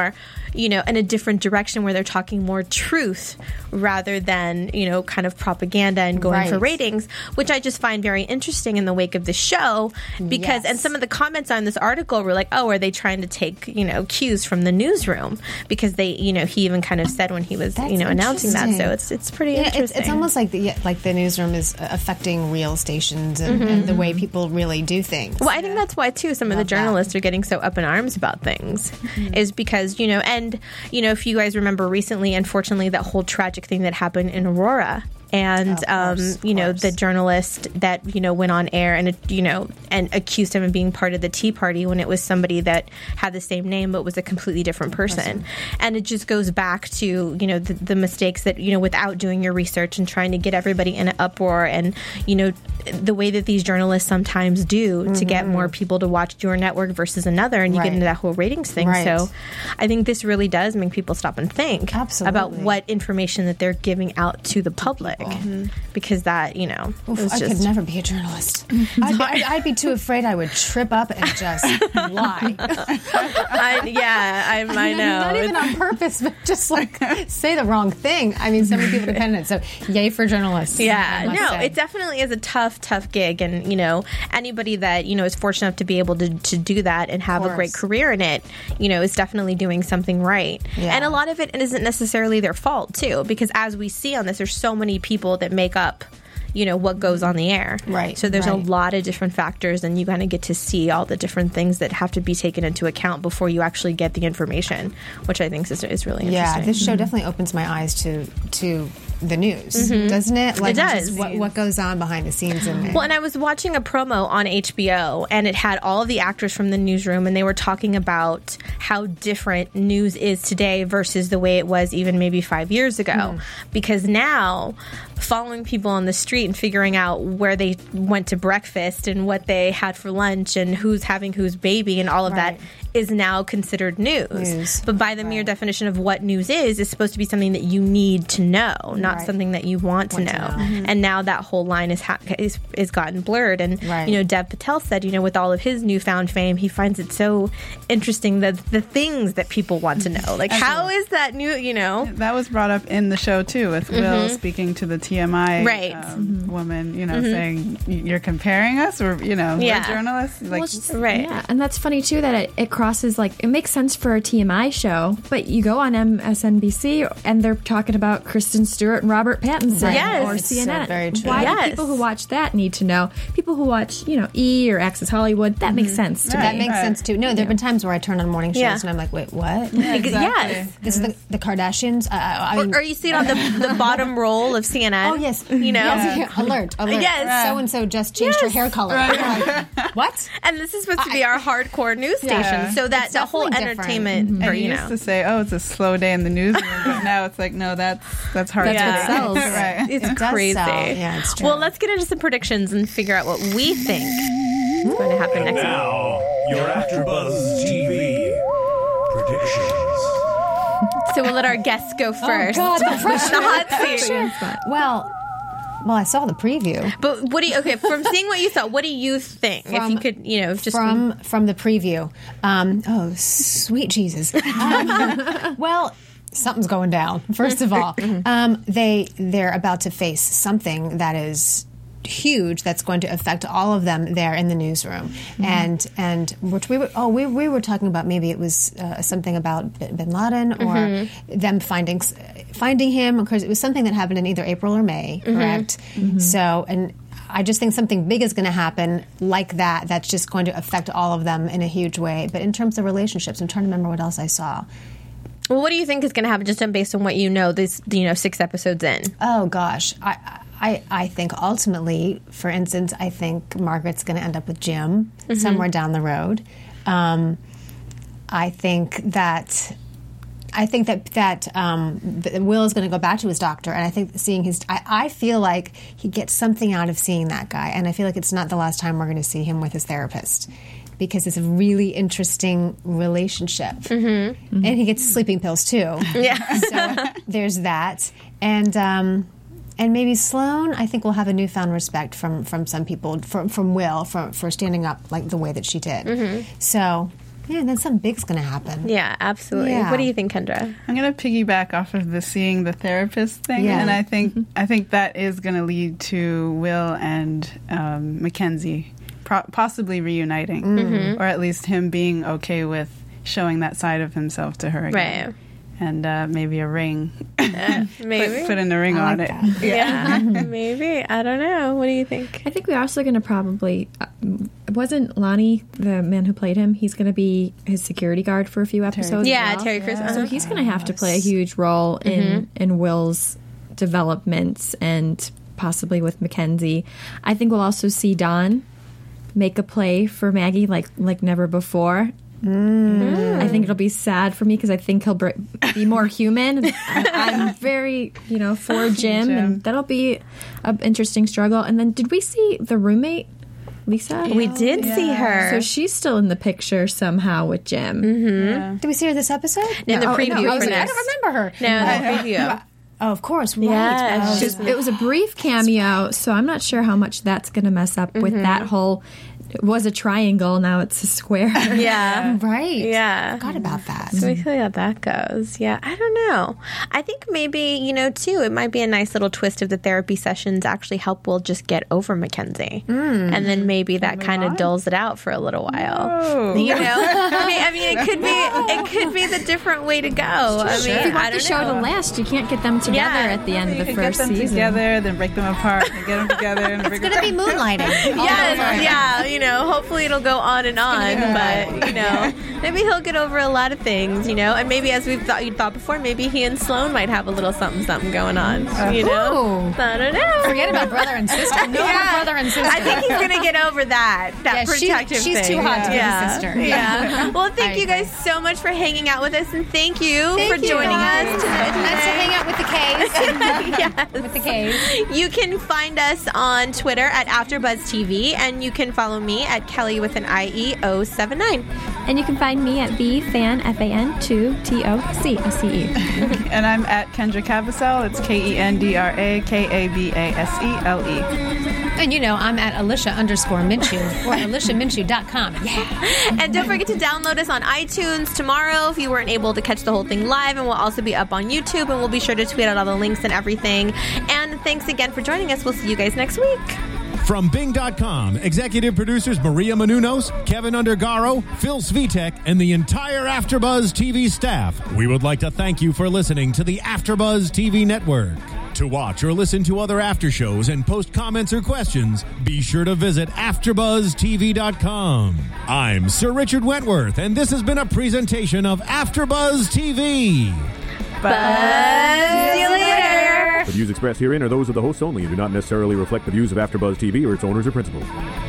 you know, in a different direction where they're talking more truth rather than, you know, kind of propaganda and going Right. for ratings, which I just find very interesting in the wake of the show because, Yes. and some of the comments on this article were like, oh, are they trying to take, you know, cues from the newsroom? Because they, you know, he even kind of said when he was, That's you know, announcing that. interesting. So it's it's pretty Yeah, it's, interesting. it's almost like the yeah, like the newsroom is affecting real stations and, and the way people really do things. Well, I think that's why too some of the Love that. journalists are getting so up in arms about things, is because you know, and you know, if you guys remember recently, unfortunately, that whole tragic thing that happened in Aurora. And Of course, um, of you know, course. the journalist that you know went on air and you know and accused him of being part of the Tea Party when it was somebody that had the same name but was a completely different person. And it just goes back to you know the, the mistakes that you know without doing your research and trying to get everybody in an uproar and you know the way that these journalists sometimes do to get more people to watch your network versus another, and you Right. get into that whole ratings thing. Right. So I think this really does make people stop and think Absolutely. about what information that they're giving out to the public. Because that, you know, Oof, was I just could never be a journalist. I'd, be, I'd, I'd be too afraid I would trip up and just lie. I, yeah, I, I know. Not even on purpose, but just like say the wrong thing. I mean, so many people depend on it. So, yay for journalists. Yeah, I must no, say. it definitely is a tough, tough gig. And, you know, anybody that, you know, is fortunate enough to be able to, to do that and have a great course. career in it, you know, is definitely doing something right. Yeah. And a lot of it isn't necessarily their fault, too, because as we see on this, there's so many people that make up you know what goes on the air, Right, so there's right. a lot of different factors, and you kind of get to see all the different things that have to be taken into account before you actually get the information, which I think is, is really interesting. Yeah, this show definitely opens my eyes to to the news, doesn't it? Like does. just what, what goes on behind the scenes. And Well, and I was watching a promo on H B O, and it had all of the actors from the newsroom, and they were talking about how different news is today versus the way it was even maybe five years ago. Because now, following people on the street and figuring out where they went to breakfast and what they had for lunch and who's having whose baby and all of Right. that is now considered news. News. But by the mere definition of what news is, it's supposed to be something that you need to know, not Right. something that you want to Want know. to know. And now that whole line is, ha- is is gotten blurred. And Right. you know, Dev Patel said, you know, with all of his newfound fame, he finds it so interesting that the things that people want to know, like how is that new, you know? That was brought up in the show too, with Will speaking to the T M I Right. um, woman, you know, saying you're comparing us, or you know, Yeah. we're journalists. Like, Well, it's just- Right. Yeah, and that's funny too that it, it crosses like it makes sense for a T M I show, but you go on M S N B C and they're talking about Kristen Stewart and Robert Pattinson Right. Yes. or It's C N N. so very true. Why Yes. do people who watch that need to know? People who watch, you know, E or Access Hollywood, that makes sense to that me. makes Right. sense too. No, there have been times where I turn on morning shows Yeah. and I'm like, wait, what? exactly. Yes. This is the, the Kardashians. Uh, I Or, mean, or you see it on the, the bottom roll of C N N. oh yes, You know? Yes. alert, alert. Yes. So and so just changed Yes. her hair color. Like, what? And this is supposed to be our hardcore news station, Yeah. so that It's the whole definitely different. entertainment, and for, you you used know, to say, "Oh, it's a slow day in the newsroom," but now it's like, no, that's that's hard. That's to what do. sells. right? it's It does crazy. sell. Yeah, it's true. Well, let's get into some predictions and figure out what we think is going to happen next week. Now, your AfterBuzz T V predictions. So we'll let our guests go first. God, the the hot seat. Well, well, I saw the preview. But what do you? Okay, from seeing what you saw, what do you think? if From- you could, you know, just from from the preview. Um, oh, sweet Jesus! Um, well, something's going down. First of all, um, they they're about to face something that is huge that's going to affect all of them there in the newsroom, mm-hmm. and and which we were oh we we were talking about maybe it was uh, something about Bin Laden or mm-hmm. them finding finding him, because it was something that happened in either April or May, mm-hmm. correct? Mm-hmm. So and. I just think something big is going to happen like that. That's just going to affect all of them in a huge way. But in terms of relationships, I'm trying to remember what else I saw. Well, what do you think is going to happen, just based on what you know? This, you know, six episodes in. Oh gosh, I I, I think ultimately, for instance, I think Margaret's going to end up with Jim mm-hmm. somewhere down the road. Um, I think that. I think that that um, Will is going to go back to his doctor, and I think seeing his, I, I feel like he gets something out of seeing that guy, and I feel like it's not the last time we're going to see him with his therapist, because it's a really interesting relationship, mm-hmm. and he gets sleeping pills too. Yeah, so there's that, and um, and maybe Sloane, I think, will have a newfound respect from from some people, from from Will, for for standing up like the way that she did. Mm-hmm. So. Yeah, and then something big's going to happen. Yeah, absolutely. Yeah. What do you think, Kendra? I'm going to piggyback off of the seeing the therapist thing, Yeah. and I think I think that is going to lead to Will and um, Mackenzie pro- possibly reuniting, Mm-hmm. or at least him being okay with showing that side of himself to her again. Right. And uh, maybe a ring. Uh, maybe. Put, put in a ring I on like it. that. Yeah, maybe. I don't know. What do you think? I think we're also going to probably. Uh, wasn't Lonnie, the man who played him, he's going to be his security guard for a few episodes? as Yeah, well? Terry Crews. So uh-huh. he's going to have to play a huge role in, in Will's developments and possibly with Mackenzie. I think we'll also see Don make a play for Maggie like like never before. Mm. I think it'll be sad for me because I think he'll br- be more human. I, I'm very, you know, for Jim, Jim. and that'll be an interesting struggle. And then, did we see the roommate, Lisa? We did see her. So she's still in the picture somehow with Jim. Yeah. Did we see her this episode? in the No, preview no, I, was for like, I next. don't remember her. No, the preview. Oh, of course, right. Yeah, Oh, she's- It was a brief cameo, so I'm not sure how much that's going to mess up with that whole. It was a triangle, now it's a square. Yeah. right. Yeah. Forgot about that. So we see how that goes. Yeah, I don't know. I think maybe, you know, too, it might be a nice little twist of the therapy sessions actually help Will just get over Mackenzie. Mm. And then maybe that kind of on? dulls it out for a little while. Oh. You know? I mean, I mean, it could be it could be the different way to go. I mean, If you I want the don't show know. to last, you can't get them together Yeah. at the end You of the could first get them season. together, then break them apart, and get them together, and break It's going to be moonlighting. Yes, yeah, you know, hopefully it'll go on and on, but, you know, maybe he'll get over a lot of things, you know, and maybe as we've thought, you thought before, maybe he and Sloane might have a little something, something going on, you know? Ooh. I don't know. Forget about brother and sister. No Yeah. more brother and sister. I think he's going to get over that, that Yeah, she- protective she's thing. too hot to be yeah. his sister. Yeah. Well, thank I you guys agree. so much for hanging out with us, and thank you Thank for you, joining guys. us today. Nice to hang out with the K's. Yes. With the K's. You can find us on Twitter at AfterBuzzTV, and you can follow me at Kelly with an I E O seven nine. And you can find me at the fan, F A N two T O C S E E. And I'm at Kendra Cavasel. It's K E N D R A K A V A S E L E. And you know, I'm at Alicia underscore Minshew or alicia minshew dot com. Yeah. And don't forget to download us on iTunes tomorrow if you weren't able to catch the whole thing live, and we'll also be up on YouTube, and we'll be sure to tweet out all the links and everything. And thanks again for joining us. We'll see you guys next week. From Bing dot com, executive producers Maria Menounos, Kevin Undergaro, Phil Svitek, and the entire AfterBuzz T V staff, we would like to thank you for listening to the AfterBuzz T V network. To watch or listen to other after shows and post comments or questions, be sure to visit after buzz T V dot com. I'm Sir Richard Wentworth, and this has been a presentation of AfterBuzz T V. Bye. See you later. The views expressed herein are those of the hosts only and do not necessarily reflect the views of AfterBuzz T V or its owners or principals.